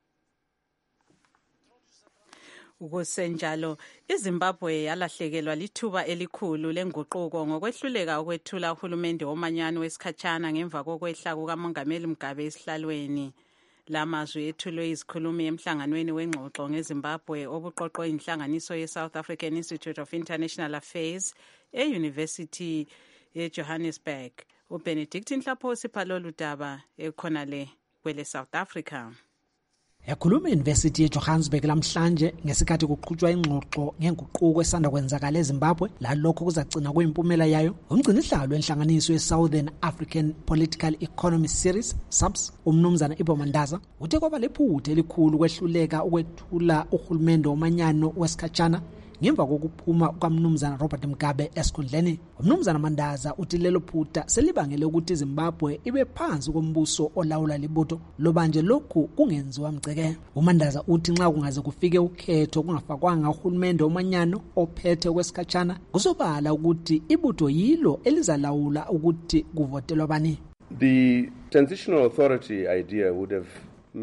Ukusenjalo iZimbabwe yalahlekelwa lithuba elikhulu lenguquko ngokwehluleka ukwethula uhulumende womanyano wesikhatshana ngemva kokwehla kukamongameli Mugabe esihlalweni. Lamazwi ethulwe izikhulumi emhlanganweni wengxoxo ngeZimbabwe obuqoqwe inhlanganiso ye-South African Institute of International Affairs e-University ye-Johannesburg. uBenedict Nhlapho siphalolu daba ekhonale kwele South Africa. Ekhuluma e-University ye-Johannesburg lamhlanje ngesikhathi kuqhutshwa ingxoxo ngenguquko esanda kwenzakala eZimbabwe lalokho kuzagcina kweyimpumela yayo, umgcinisihlalo wenhlanganiso ye-Southern African Political Economy Series S A P S umnumzana Ibo Mandaza uthe kwaba lephutha elikhulu kwehluleka ukwethula uhulumende womanyano wesikhatshana ngemva kokuphuma kwamnumzana Robert Mugabe esikhundleni. Umnumzana Mandaza uthi lelo phutha selibangele ukuthi iZimbabwe ibe phansi kombuso olawula libutho lobanje lokhu kungenziwa mgceke. uMandaza uthi nxa kungaze kufike ukhetho kungafakwanga uhulumende womanyano ophethe kwesikhatshana kusobala ukuthi ibutho yilo elizalawula ukuthi kuvotelwa bani. The transitional authority idea would have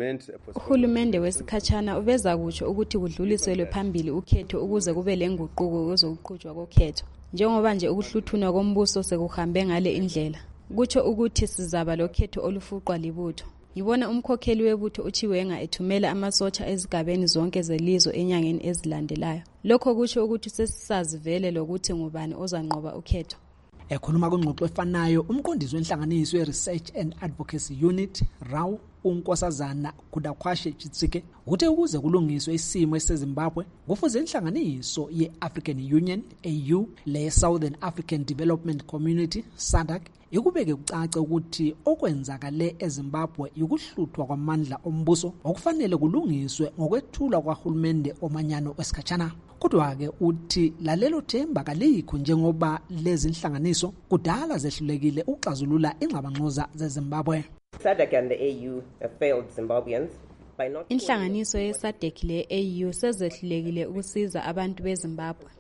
uhulumende wesikhatshana ubeza kutsho ukuthi kudluliselwe phambili ukhetho ukuze kube lenguquko kwezokuqhutshwa kokhetho. Njengoba nje ukuhluthunwa kombuso sekuhambe ngale indlela, kutsho ukuthi sizaba lokhetho olufuqwa libutho. Ngibona umkhokheli webutho uChiwenga ethumela amasotsha ezigabeni zonke zelizwe enyangeni ezilandelayo. Lokho kutsho ukuthi sesisazi vele lokuthi ngubani ozanqoba ukhetho. Ekhuluma kwingxoxo efanayo umqondisi wenhlanganiso ye-Research and Advocacy Unit R A U unkosazana Kudakwashe Chitsike uthe ukuze kulungiswe isimo eseZimbabwe kufuze inhlanganiso ye-African Union A U le Southern African Development Community S A D C ikubeke kucace ukuthi okwenzakale eZimbabwe ukuhluthwa kwamandla ombuso okufanele kulungiswe ngokwethulwa kwahulumende omanyano wesikhatshana. Kodwa-ke uthi lalelo themba kalikho njengoba lezi inhlanganiso kudala zehlulekile ukuxazulula ingxabangxoza zeZimbabwe. S A D C and the A U have failed Zimbabweans by not inhlanganiso ye-S A D C le A U sezehlulekile ukusiza abantu beZimbabwe.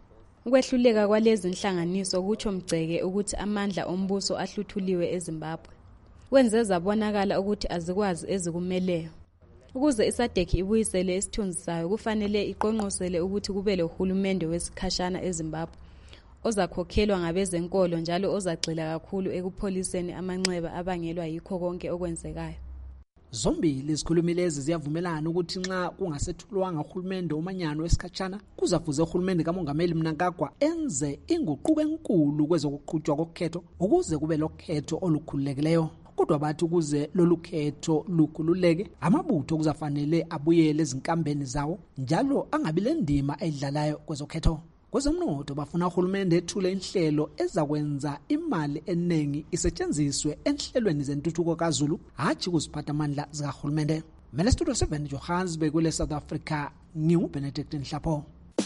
Ukwehluleka kwalezi nhlanganiso kutsho Mgceke ukuthi amandla ombuso ahluthuliwe eZimbabwe. Kwenze zabonakala ukuthi azikwazi ezikumeleyo. Ukuze iSADC ibuyisele isithunzi sayo kufanele iqonqosele ukuthi kube lohulumende wesikhashana eZimbabwe ozakhokhelwa ngabezenkolo njalo ozagxila kakhulu ekupholiseni amanxeba abangelwa yikho konke okwenzekayo. Zombili izikhulumi lezi ziyavumelana ukuthi nxa kungasethulwanga uhulumende omanyano wesikhatshana kuzafuze uhulumende kaMongameli Mnangagwa enze inguquko enkulu kwezokuqhutshwa kokhetho ukuze kube lokhetho olukhululekileyo. Kodwa bathi ukuze lolu khetho lukhululeke amabutho kuzafanele abuyele ezinkambeni zawo njalo angabi lendima edlalayo kwezokhetho. Kwezomnotho bafuna uhulumende ethule inhlelo ezakwenza imali eningi isetshenziswe enhlelweni zentuthuko kaZulu hatshi kuziphatha amandla zikahulumende. Mele Studio seven Johannesburg kule South Africa, nginguBenedict Nhlapho.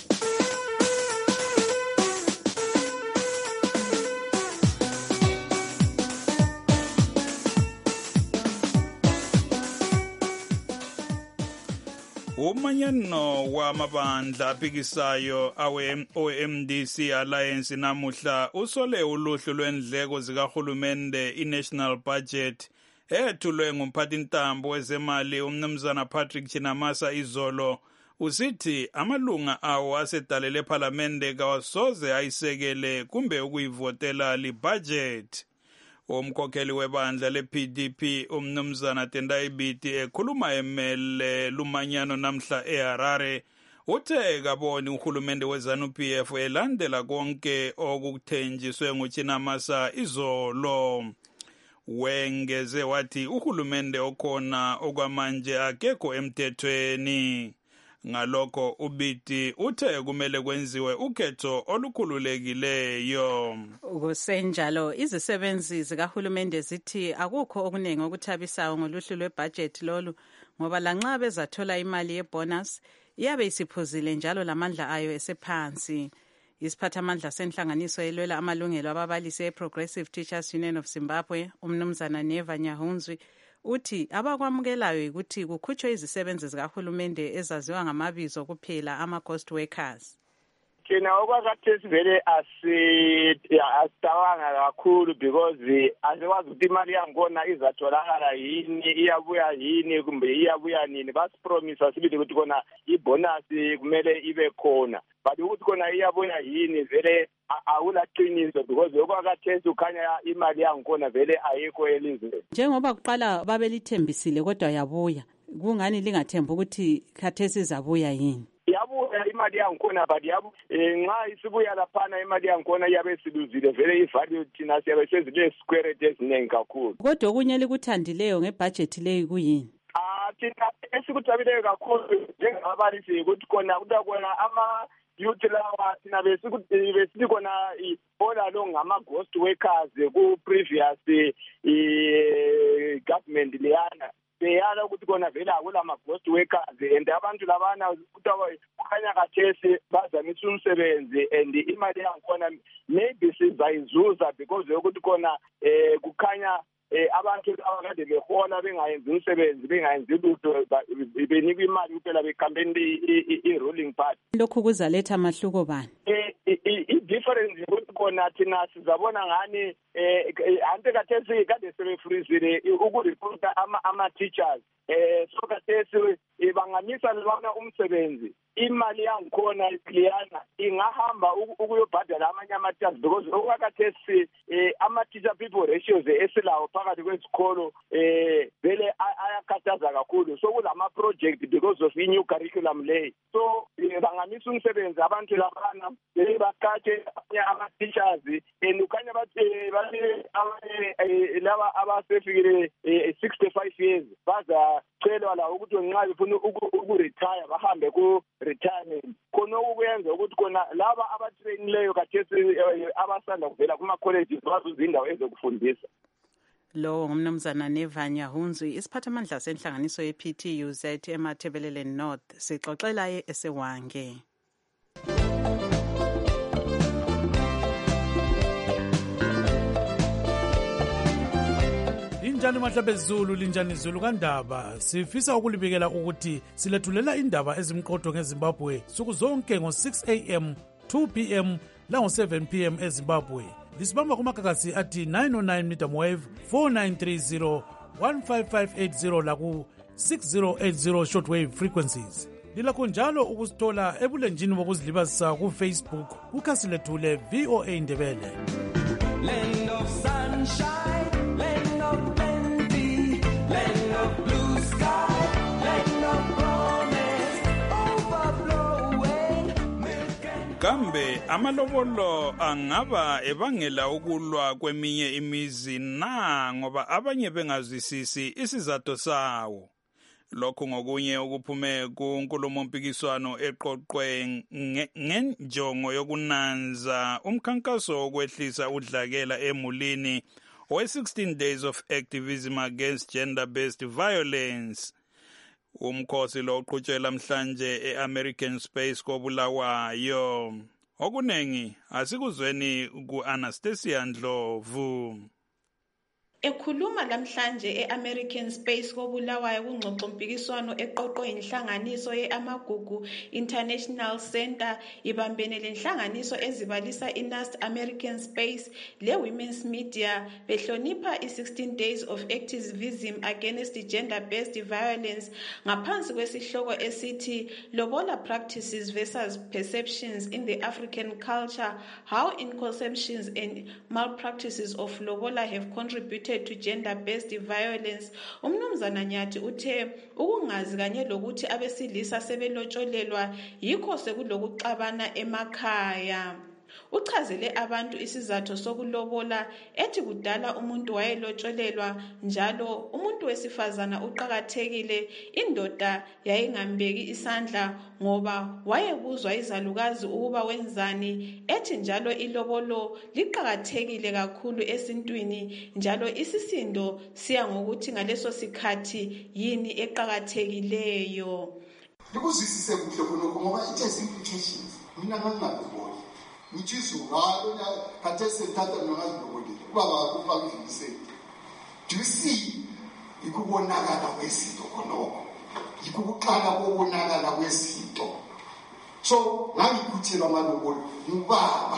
Umanyano wamabandla aphikisayo awe-O M D C Alliance namuhla usole uluhlu lwendleko zikahulumende i-National Budget ethulwe ngumphathintambo wezemali umnumzana Patrick Chinamasa izolo. Usithi amalunga awo asedalele ePhalamende kawasoze ayisekele kumbe ukuyivotela li-budget. Umkhokheli webandla le-P D P umnumzana Tendai Biti ekhuluma emele lumanyano namhla eHarare uthe kaboni uhulumende weZANU-P F elandela konke okuthenjiswe nguChinamasa izolo. Wengeze wathi uhulumende okhona okwamanje akekho emthethweni. Ngalokho uBiti uthe kumele kwenziwe ukhetho olukhululekileyo. Kusenjalo izisebenzi zikahulumende zithi akukho okuningi okuthabisayo ngoluhlu lwebudget lolu ngoba lanxa bezathola imali yebonus iyabe isiphuzile njalo lamandla ayo esephansi. Isiphathamandla senhlanganiso elwela amalungelo ababalisi eProgressive Teachers Union of Zimbabwe umnumzana Neva Nyahunzwi uthi abakwamukelayo ukuthi kukhutshwe izisebenzi zikahulumende ezaziwa ngamabizo kuphela ama-ghost workers. Thina okwakhathesi vele asitawanga kakhulu because asikwazi ukuthi imali yakhona izatholakala yini, iyabuya yini kumbe iyabuya nini. Basipromisa sibili ukuthi khona ibonus kumele ibe khona, but ukuthi khona iyabuya yini vele awulaqiniso because okwakhathesi ukhanya imali yakhona vele ayikho elizweni. Njengoba kuqala babelithembisile kodwa yabuya, kungani lingathemba ukuthi khathesi izabuya yini? Yabuya imali yakhona but yabu nxa isibuya laphana imali yakhona iyabe siluzile vele ivalue thina siyabe sezile square eziningi kakhulu. Kodwa okunye likuthandileyo ngebudget leyi kuyini? Ah thina esikuthabileyo kakhulu njengabalisi ukuthi khona kutakona ama youth lawa thina besikuthi besithi khona ihola lo ngama-ghost workers ku-previous government leyana beyala ukuthi khona vele akula ma-ghost workers and abantu labana kukhanya kathesi bazamisa umsebenzi and imali yakhona maybe sizayizuza because yokuthi khona um kukhanya Eh abantu abakade behola bengayenzi umsebenzi bengayenzi lutho benikwa imali kuphela bekhambeni i-ruling party. Lokhu kuzaletha mahluko bani? Eh i-difference ukuthi khona thina sizabona ngani eh ante kathesi kade sebefreezile ukurecruita ama-teachers eh so kathesi bangamisa lona umsebenzi imali yangikhona iclearna ingahamba ukuyobhadala amanye ama-teachers because okwakathesi ama-teacher people ratios esilawo phakathi kwesikolo eh vele ayakhathaza kakhulu so kulama-project because of i-new curriculum lay so bangamisa umsebenzi abantu labana vele baqatshe ama-teachers and ukhanya bathi laba abasefikile sixty-five years bazacelwa la ukuthi nxa befuna ukuretire bahambe ku-retirement khona okuyenza ukuthi khona laba abatrainileyo kathesi abasanda kuvela kuma-colleges bazuza indawo ezokufundisa. Lo ngumnumzana Neva Nyahunzwi isiphathamandla senhlanganiso ye-P T U Z eMathebeleleni North sixoxela esewange. Linjani mahlabe Zulu, linjani Zulu kandaba. Sifisa ukulibikela ukuthi silethulela indaba ezimqotho ngeZimbabwe suku zonke ngo six a m two p m lango-seven p m ezimbabwe. Lisibamba kumagagasi athi nine oh nine medium wave, four nine three zero, one five five eight zero laku six zero eight zero shortwave frequencies. Lilakho njalo ukusithola ebulenjini bokuzilibazisa ku-Facebook kukhasi lethu le-V O A Ndebele. Land of sunshine, land of plenty, land of blue sky, land of promise, overflowing milk and... Kambe amalobolo angaba ebangela ukulwa kweminye imizi na ngoba abanye bengazwisisi isizathu sawo. Lokhu ngokunye okuphume kunkulumo mpikiswano eqoqwe ngenjongo yokunanza umkhankaso wokwehlisa udlakela emulini we sixteen days of activism against gender-based violence. Umkhosi lo uqhutshela mhlanje e-American Space koBulawayo. Okunengi asikuzweni ku-Anastasia Ndlovu. Ekhuluma lamhlanje e-American Space koBulawayo kungxoxo mpikiswano eqoqwe inhlanganiso ye-Amagugu International Center ibambene lenhlanganiso ezibalisa i-Nast American Space le-Women's Media behlonipha i-sixteen days of activism against gender-based violence ngaphansi kwesihloko esithi Lobola Practices versus Perceptions in the African Culture, How Inconceptions and Malpractices of Lobola have contributed to gender-based violence. Umnumzana Nyathi uthe ukungazi kanye lokuthi abesilisa sebelotsholelwa yikho sekulokuxabana emakhaya. Uchazele abantu isizathu sokulobola ethi kudala umuntu wayelotsholelwa njalo umuntu wesifazana uqhakathekile, indoda yayingambeki isandla ngoba wayebuzwa izalukazi ukuba wenzani, ethi njalo ilobolo liqhakathekile kakhulu esintwini njalo isisindo siya ngokuthi ngaleso sikhathi yini eqhakathekileyo. Likuzwisise kuhle khonokho ngoba it has implications. Mina ngangingaboni Michizugalo katese tata nongazibonile baba kufaka idliseni. Do you see ikubonakala kwezinto khonokho? Ikukuqala kokubonakala kwezinto. So ngangikuthelwa amalobolo ngubaba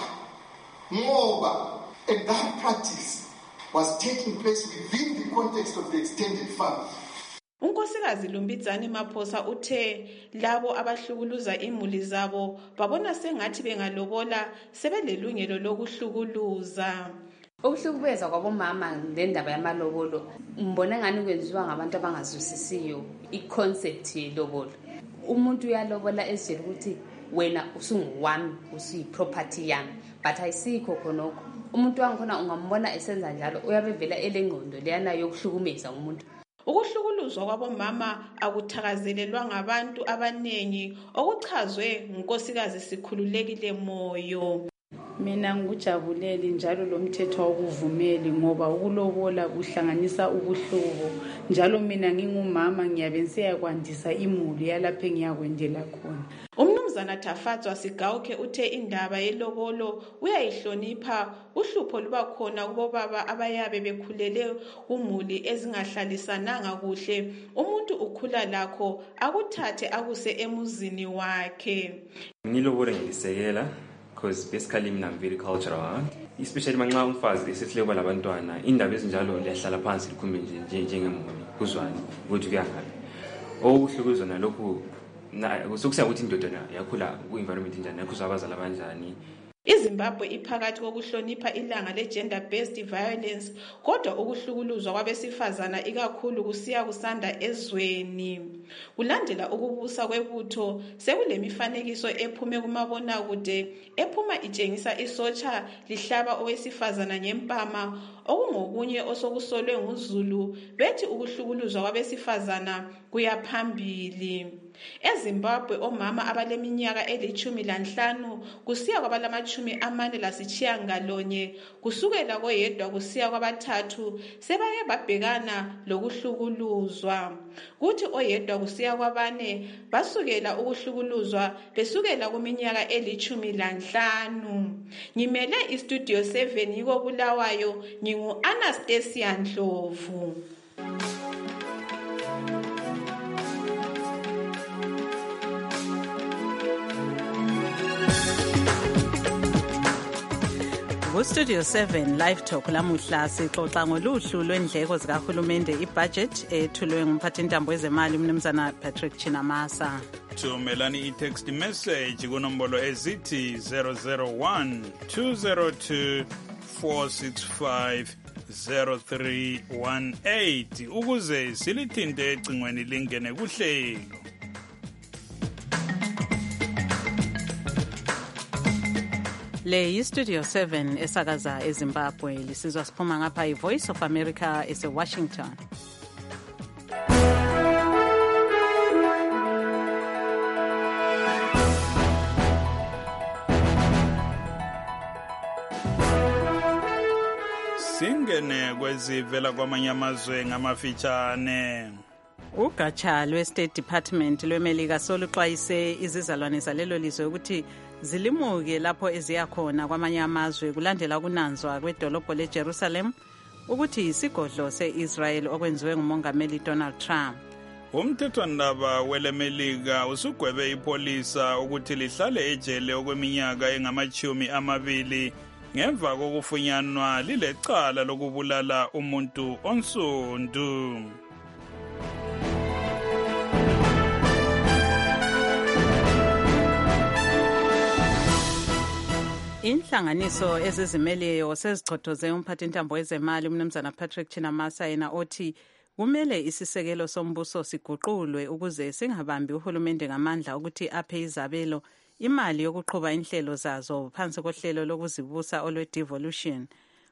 ngoba, and that practice was taking place within the context of the extended family. Unkosikazi Lumbizane Maphosa uthe labo abahlukuluza imuli zabo babona sengathi bengalobola sebelelungelo lokuhlukuluza. Ukuhlukubeza kwabomama lendaba yamalobolo mbona ngani kwenziwa ngabantu abangazwisisiyo iconcept yelobolo. Umuntu uyalobola esijela ukuthi wena usunguwami, usiyiproperty yami, but ayisikho khonokho. Umuntu wangikhona ungambona esenza njalo uyabevela elengqondo leyana yokuhlukumeza umuntu. Ukuhlukuluzwa kwabomama akuthakazelelwa ngabantu abanengi okuchazwe ngunkosikazi Sikhululekile Moyo. Mina ngujabuleli njalo lo mthetho wokuvumeli ngoba ukulobola kuhlanganisa ubuhlobo, njalo mina ngingumama ngiyabe ngiyakwandisa imuli yalapha engiyakwendela khona. Umnumzana Tafatswa Sigauke uthe indaba yelobolo uyayihlonipha, uhlupho luba khona kubo baba abayabe bekhulele umuli ezingahlalisananga kuhle, umuntu ukhula lakho akuthathe akuse emuzini wakhe. Ngilobole ngilisekela because basically mina I'm very cultural, especially manxa umfazi esethileba labantwana indaba ezinjalo liyahlala phansi likhulume nje njengemuli kuzwane ukuthi kuyangani okuhlukuzwa nalokhu na sokusiya ukuthi indoda yakhula ku-environment njani, yakhuzwa abazali abanjani. iZimbabwe iphakathi kokuhlonipha ilanga le-gender-based violence, kodwa ukuhlukuluzwa kwabesifazana ikakhulu kusiya kusanda ezweni. Kulandela ukubusa kwebutho, sekulemifanekiso ephume kumabonakude ephuma itshengisa isotsha lihlaba owesifazana ngempama, okungokunye osokusolwe nguZulu bethi ukuhlukuluzwa kwabesifazana kuyaphambili. EZimbabwe omama abaleminyaka elitshumi lanhlanu kusiya kwabalamachumi amane lasitshiyangalonye kusukela koyedwa kusiya kwabathathu sebaye babhekana lokuhlukuluzwa, kuthi oyedwa kusiya kwabane basukela ukuhlukuluzwa besukela kuminyaka elitshumi lanhlanu. Ngimele istudio seven yiko Bulawayo, ngingu Anastasia Ndlovu. Kustudio seven Live Talk lamuhla sixoxa ngoluhlu lwendleko zikahulumende ibudget ethulwe ngumphathintambo wezemali umnumzana Patrick Chinamasa. Thumelani i-text message kunombolo ezithi zero zero one two zero two four six five zero three one eight ukuze silithinte ecingweni lingene kuhlelo. Le yi-Studio seven esakaza eZimbabwe lisizwa siphuma ngapha i-Voice of America ese-Washington. Singene kwezivela kwamanye amazwe ngamafitshane. Ugatsha lwe-State Department lweMelika soluxwayise izizalwane zalelo lizwe ukuthi zilimuke lapho eziyakhona kwamanye amazwe kulandela ukunanzwa kwedolobho leJerusalem ukuthi isigodlo se-Israel okwenziwe ngumongameli Donald Trump. Umthethwandaba weleMelika usugwebe ipolisa ukuthi lihlale ejele okweminyaka engamachumi amabili ngemva kokufunyanwa lilecala lokubulala umuntu onsundu. Inhlanganiso ezizimeleyo sezichothoze umphathintambo wezemali umnumzana Patrick Chinamasa yena othi kumele isisekelo sombuso siguqulwe ukuze singabambi uhulumende ngamandla ukuthi aphe izabelo imali yokuqhuba inhlelo zazo phansi kohlelo lokuzibusa olwe-devolution.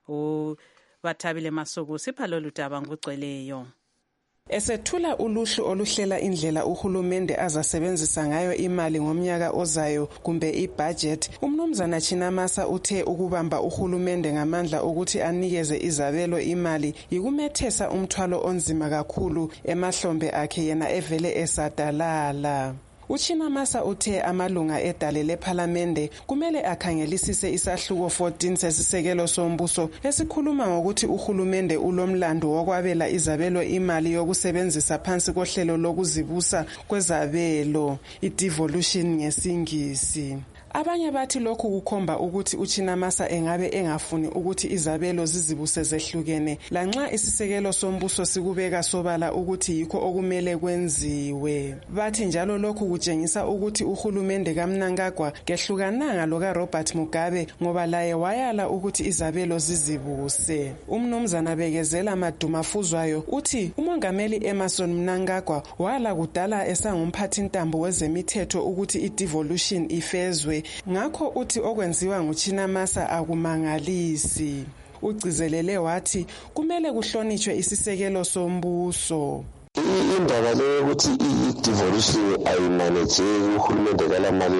Ubathabile Masuku sipha lolu daba ngugcweleyo. Esethula uluhlu oluhlela indlela uhulumende azasebenzisa ngayo imali ngomnyaka ozayo kumbe ibudget, umnumzana Chinamasa uthe ukubamba uhulumende ngamandla ukuthi anikeze izabelo imali yikumethesa umthwalo onzima kakhulu emahlombe akhe yena evele esadalala. Uchinamasa uthe amalunga edale lephalamende kumele akhangelisise isahluko fourteen sesisekelo sombuso esikhuluma ngokuthi uhulumende ulomlando wokwabela izabelo imali yokusebenzisa phansi kohlelo lokuzibusa kwezabelo, i-devolution ngesingisi. Abanye bathi lokhu kukhomba ukuthi uChinamasa engabe engafuni ukuthi izabelo zizibuse zehlukene lanxa isisekelo sombuso sikubeka sobala ukuthi yikho okumele kwenziwe. Bathi njalo lokhu kutshengisa ukuthi uhulumende kaMnangagwa kehlukananga loka Robert Mugabe ngoba laye wayala ukuthi izabelo zizibuse. Umnumzana Bekezela Madumafuzwayo uthi umongameli Emmerson Mnangagwa wala kudala esangumphathintambo wezemithetho ukuthi i-devolution ifezwe. Ngakho uthi okwenziwa nguChinamasa akumangalisi. Ugcizelele wathi kumele kuhlonitshwe isisekelo sombuso. Indaba le ukuthi i-devolution ayimanage uhulumende kalamali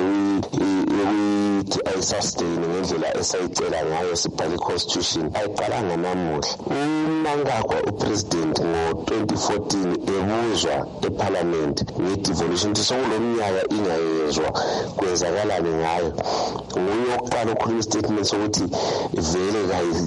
yokuthi ayisustain ngendlela esayicela ngayo sibhale i-constitution ayiqalanga namuhla. uMnangagwa upresident ngo twenty fourteen ebuzwa eparliament nge-devolution ukuthi sokulomnyaka ingayezwa kwenzakalani ngayo. Nguye oqala ukhuluma istatement sokuthi vele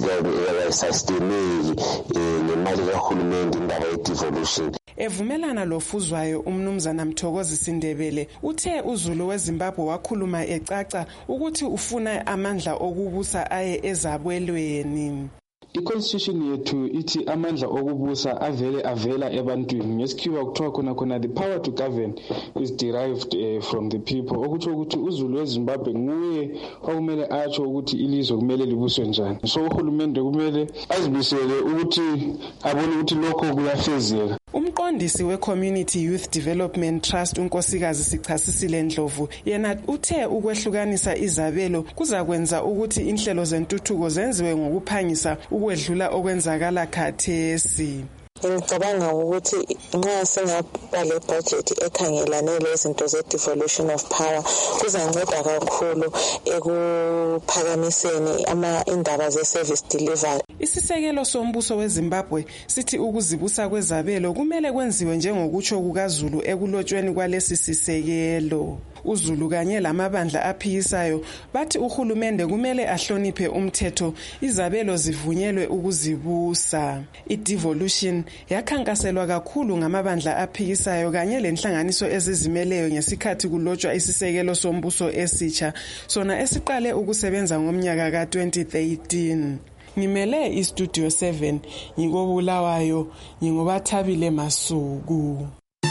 kayisustain nemali kahulumende indaba ye-devolution. Evumelana lofuzwayo umnumzana Mthokozi Sindebele uthe uZulu weZimbabwe wakhuluma ecaca ukuthi ufuna amandla okubusa aye ezabwelweni. I-constitution yethu ithi amandla okubusa avele avela ebantwini. Ngesikhiwa kuthiwa khona khona the power to govern is derived uh, from the people. Okuthi ukuthi uZulu weZimbabwe nguye okumele atsho ukuthi ilizwe kumele libuswe njani. So uhulumende kumele azibusele ukuthi abone ukuthi lokho kuyafezeka. Umqondisi we-Community Youth Development Trust uNkosikazi Sichasisile Ndlovu yena uthe ukwehlukanisa izabelo kuzakwenza ukuthi inhlelo zentuthuko zenziwe ngokuphangisa ukwedlula okwenzakala khathesi. Ngicabanga ukuthi nxa singaba le budget ekhangelane lezinto ze-devolution of power kuzanceda kakhulu ekuphakamiseni ama indaba ze-service delivery. Isisekelo sombuso weZimbabwe sithi ukuzibusa kwezabelo kumele kwenziwe njengokutsho kukaZulu ekulotshweni kwalesi sisekelo. uZulu kanye lamabandla aphikisayo bathi uhulumende kumele ahloniphe umthetho izabelo zivunyelwe ukuzibusa. I-devolution yakhankaselwa kakhulu ngamabandla aphikisayo kanye lenhlanganiso ezizimeleyo ngesikhathi kulotshwa isisekelo sombuso esitsha sona esiqale ukusebenza ngomnyaka ka twenty thirteen. Ngimele iStudio seven ngikobulawayo ngingobathabile Masuku.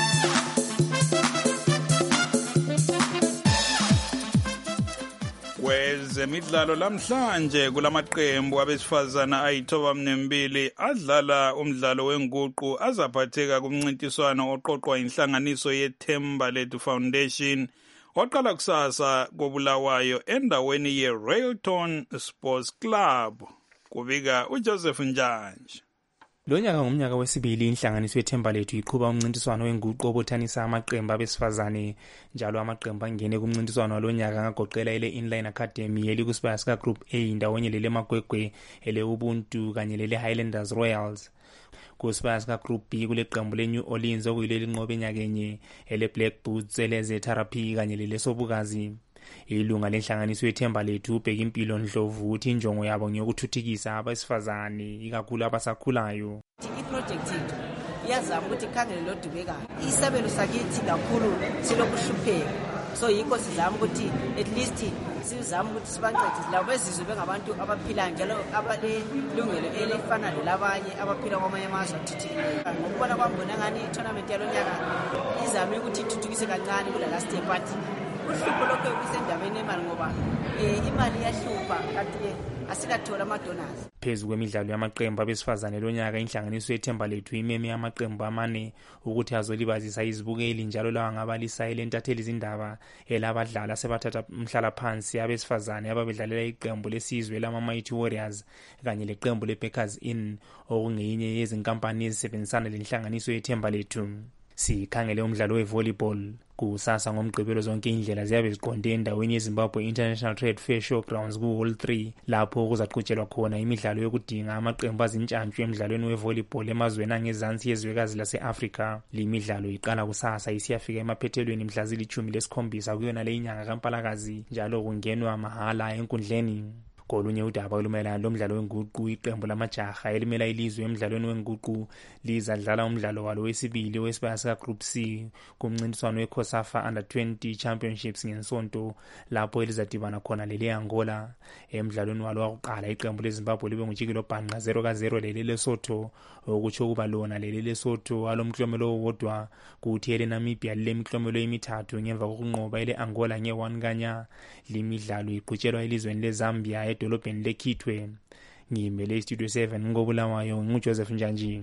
Kwezemidlalo lamhlanje kulamaqembu abesifazana ayithoba mnembili adlala umdlalo wenguqu azaphatheka kumncintiswano oqoqwa inhlanganiso yeThemba Lethu Foundation oqala kusasa kobulawayo endaweni ye-Railton Sports Club. Kubika uJoseph Njanje. Lo nyaka ngumnyaka wesibili inhlanganiso yeThemba Lethu iqhuba umncintiswano wenguqu obuthanisa amaqembu abesifazane njalo amaqembu angene kumncintiswano walonyaka ngagoqela ele Inline Academy elikusipayasika Group A ndawonye lele Magwegwe ele Ubuntu kanye lele Highlanders Royals. Kusipayasika Group B kule qembu le New Orleans okuyileli nqobe nyakenye ele Black Boots ele Zetherapy kanye lele Sobukazi. Ilunga lenhlanganiso yeThemba Lethu ubheka impilo Ndlovu uthi injongo yabo ngiyokuthuthukisa abesifazane ikakhulu abasakhulayo. I-project yethu iyazama ukuthi ikhangele lo dubekayo isabelo sakithi kakhulu silokuhlupheka, so yikho sizama ukuthi at least sizama ukuthi sibancedise labo bezizwe bengabantu abaphila njalo abalelungelo elifana nelabanye abaphila kwamanye amazwe athuthukileyo. Ngokubona kwami bona ngani i-tournament yalonyaka izame ukuthi ithuthukise kancane kula last year, but uhlupho lokho kusendaweni emali ngoba imali yahlupha kanti asikathola ama-donors. Phezu kwemidlalo yamaqembu abesifazane lonyaka inhlanganiso yeThemba Lethu imeme amaqembu amane ukuthi azolibazisa izibukeli njalo lawa ngabalisa elentatheli izindaba elabadlali asebathatha umhlala phansi abesifazane ababedlalela iqembu lesizwe lama-Mighty Warriors kanye leqembu leBackers Inn okungeyinye yezinkampani ezisebenzisana lenhlanganiso yeThemba Lethu. Sikhangele umdlalo wevolleyball kusasa ngomgqibelo zonke indlela ziyabe ziqonde endaweni yeZimbabwe International Trade Fair Showgrounds ku Hall three lapho kuzaqhutshelwa khona imidlalo yokudinga amaqembu azintshantshwe emidlalweni wevolleyball emazweni angezansi yezwekazi lase-Africa. Limidlalo iqala kusasa isiyafika emaphethelweni mhla zilithumi lesikhombisa kuyona le inyanga kaMpalakazi njalo kungenwa mahala enkundleni. Kolunye udaba olumayelana lomdlalo wenguqu iqembu lamajaha elimela ilizwe emidlalweni wenguqu lizadlala umdlalo walo wesibili wesipayasika Group C kumncintiswano weCOSAFA Under twenty Championships ngensonto lapho elizadibana khona lele Angola. Emidlalweni walo wakuqala iqembu leZimbabwe libe ngujikilo bhanqa zero ka zero lele Lesotho okutsho kuba lona lele Lesotho alomklomelo owodwa kuthi ele Namibia lile miklomelo emithathu ngemva kokunqoba ele Angola nge one kanya. Limidlalo iqhutshelwa elizweni leZambia edolobheni leKitwe. Ngimele iStudio seven ngobulawayo nguJoseph Njanje.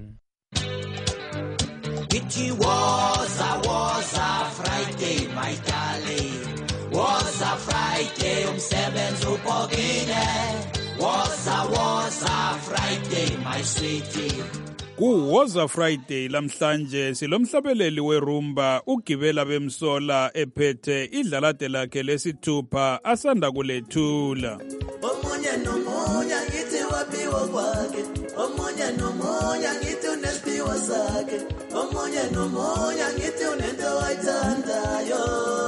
It was a was a Friday my darling, was a Friday umsebenzi ubhokile, was a was a Friday my sweetie. Kuwoza Friday lamhlanje silomhlabeleli werumba uGibela Bemsola ephethe idlalade lakhe lesithupha asanda kulethula. Omunye nomunye ngithi wapiwa kwakhe, omunye nomunye ngithi unesipiwo sakhe, omunye nomunye ngithi unento wayithandayo.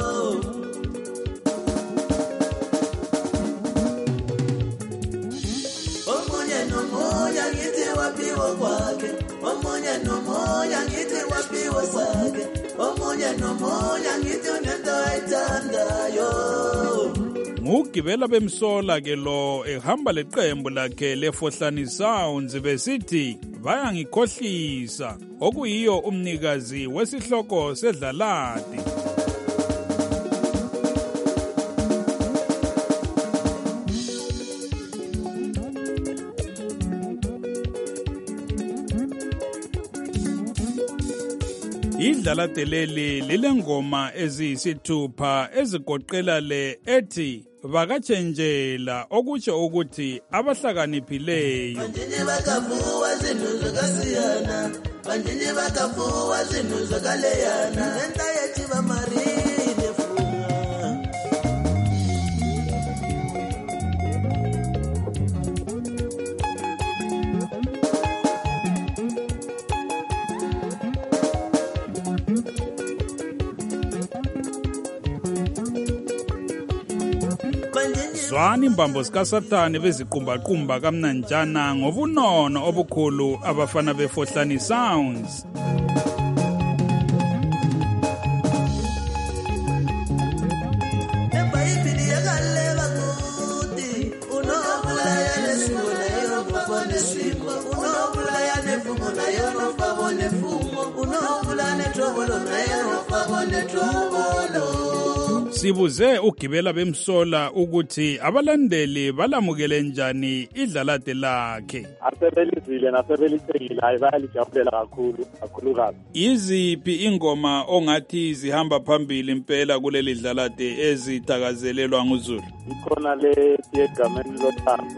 Omunye nomunye ngithi wapiwa kwakhe, omunye nomunye ngithi wapiwa sakhe, omunye nomunye ngithi unento wayithandayo. Ngugibela Bemsola ke lo ehamba leqembu lakhe leFohlani Sounds besithi bayangikhohlisa okuyiyo umnikazi wesihloko sedlalade. Idlalade leli lilengoma eziyisithupha ezigoqela le ethi vakatshenjela okutsho ukuthi abahlakaniphileyo. Bandini bakavuwa zinto zokasiyana, bandini bakavuwa zinto zokaleyana, lenta yethi bamarine funa. zwani imbambo zikaSathane beziqumbaqumba kamnanjana ngobunono obukhulu abafana beFohlani Sounds. Sibuze ugibela bemsola ukuthi abalandeli balamukele njani idlalade lakhe. Asebelizile nasebelithengile bayalijabulela kakhulu kakhulukazi. Iziphi ingoma ongathi zihamba phambili impela kuleli dlalade ezithakazelelwa nguZulu? Ikhona le egameni lothando.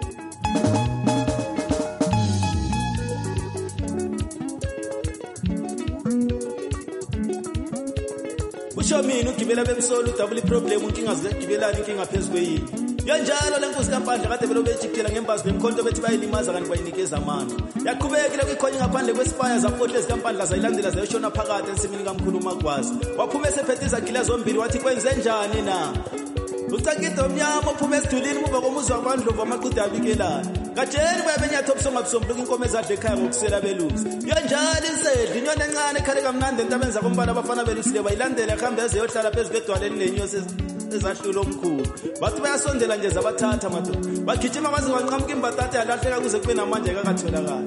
Usho mina ugibela bemsolo udouble problem inkinga zigibelana inkinga phezulu kweyini. Yanjalo lenkosi kaMpandla kade belo bejikela ngembazi bemkhonto bethi bayilimaza kanti bayinikeza amandla. Yaqhubekile kwikhonya ngaphandle kwesifaya zafohle zikaMpandla zayilandela zayoshona phakathi ensimini kaMkhulu uMagwazi. Waphume sephethe izagila zombili wathi kwenze njani na? Ucakido omnyama uphume esidulini muva komuzi wakwandlovu amaqhude abikelana. Katsheni bayabenyatha obusonga busombuluka inkomo ezadla ekhaya ngokusela belusi. Yanjalo insedli inyoni encane ekhale kamnandi entabeni zakombala abafana belusile bayilandela ehambe eze yohlala phezu kwedwaleni nenyosi ezahlulo omkhulu. Bathi bayasondela nje zabathatha madoda. Bagijima kwaze kwanqamuka imbatata yalahleka kuze kube namanje akatholakala.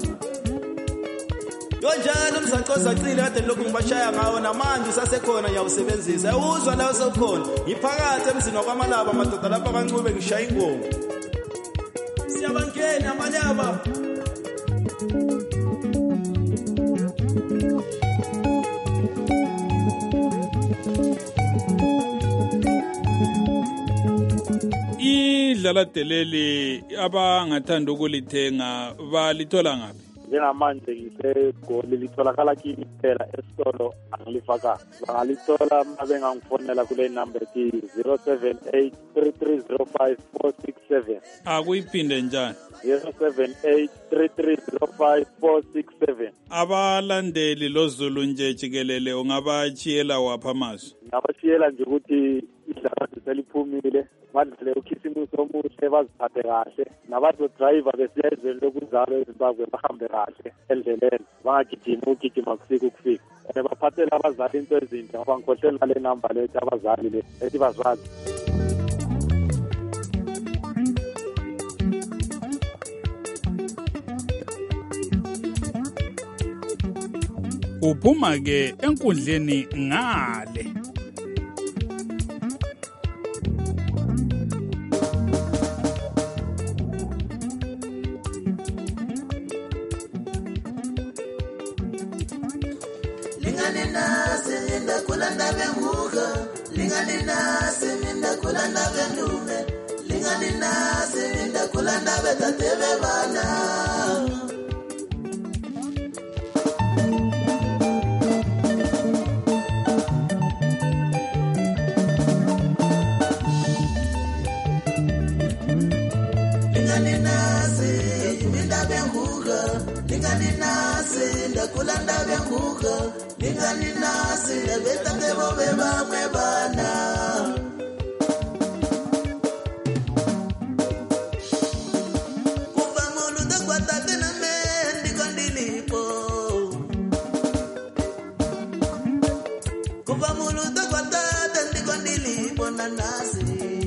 Yonjalo umzancoza cile kade lokhu ngibashaya ngawo namanje usasekhona nyawusebenzisa. Uzwa la usokhona. Iphakathi emzini wakwaMalaba madoda lapha kancube ngishaya ingoma. Siyabangena Malaba. Idlalade leli abangathanda ukulithenga balithola ngapi? Njengamanje ngisegoli litholakala kimi phela esitolo angilifaka. Bangalithola mabe ngangifonela kule number ethi zero seven eight three three zero five four six seven. Akuyiphinde njani? zero seven eight three three zero five four six seven. Abalandeli loZulu nje jikelele ungabachiyela wapha amazwi? Ngabachiyela nje ukuthi idlalade seliphumile. Badlale ukhisimuso omuhle baziphathe kahle nabantu driver besiya ezweni lokuzalo eZimbabwe bahambe kahle endleleni bangagijima ugijima kusika ukufika ene baphathele abazali into ezinhle ngoba ngikhohlela le number lethi abazali le ethi bazwazi. Uphuma ke enkundleni ngale. Kulanda benguga linganina seminda kulanda bendume linganina seminda kulanda betatebe bana linganina seminda benguga linganina seminda kulanda benguga linganina silebeta tebo beba mwebana kufa mulu de kwata tena mendi kondilipo kufa mulu de kwata tendi kondilipo nanasi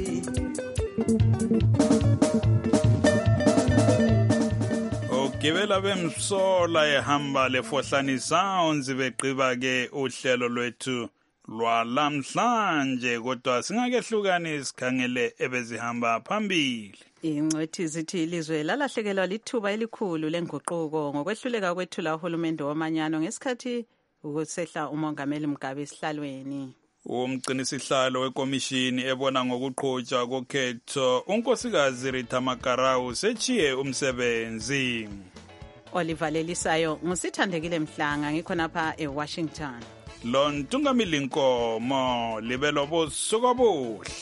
Gibela bemsola ehamba leFohlani Sounds beqiba ke uhlelo lwethu lwalamhlanje kodwa singakehlukani isikhangele ebezihamba phambili. Ingcwethi zithi ilizwe lalahlekelwa lithuba elikhulu lenguquko ngokwehluleka kwethula uhulumende wamanyano ngesikhathi ukusehla umongameli Mugabe esihlalweni. Umgcinisihlalo wekomishini ebona ngokuqhutshwa kokhetho unkosikazi Rita Makarau sechiye umsebenzi. Oliver Lelisayo ngusithandekile Mhlanga ngikhonapha eWashington. Lon Tungamili Nkomo libelo bosuku obuhle.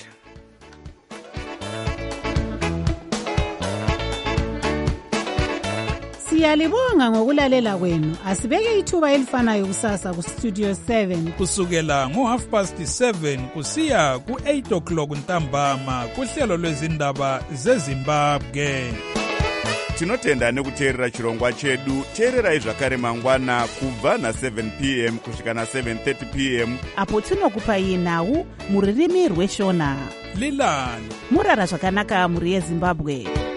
Siyalibonga ngokulalela kwenu. Asibeke ithuba elifanayo kusasa ku Studio seven. Kusukela ngo half past seven kusiya ku eight o'clock ntambama kuhlelo lwezindaba zeZimbabwe. Tinotenda nekuteerera chirongwa chedu. Teererai zvakare mangwana kubva na seven p m kusvika na seven thirty p m apo tinokupai nhau muririmi rweshona. Lilani murara zvakanaka muri yeZimbabwe.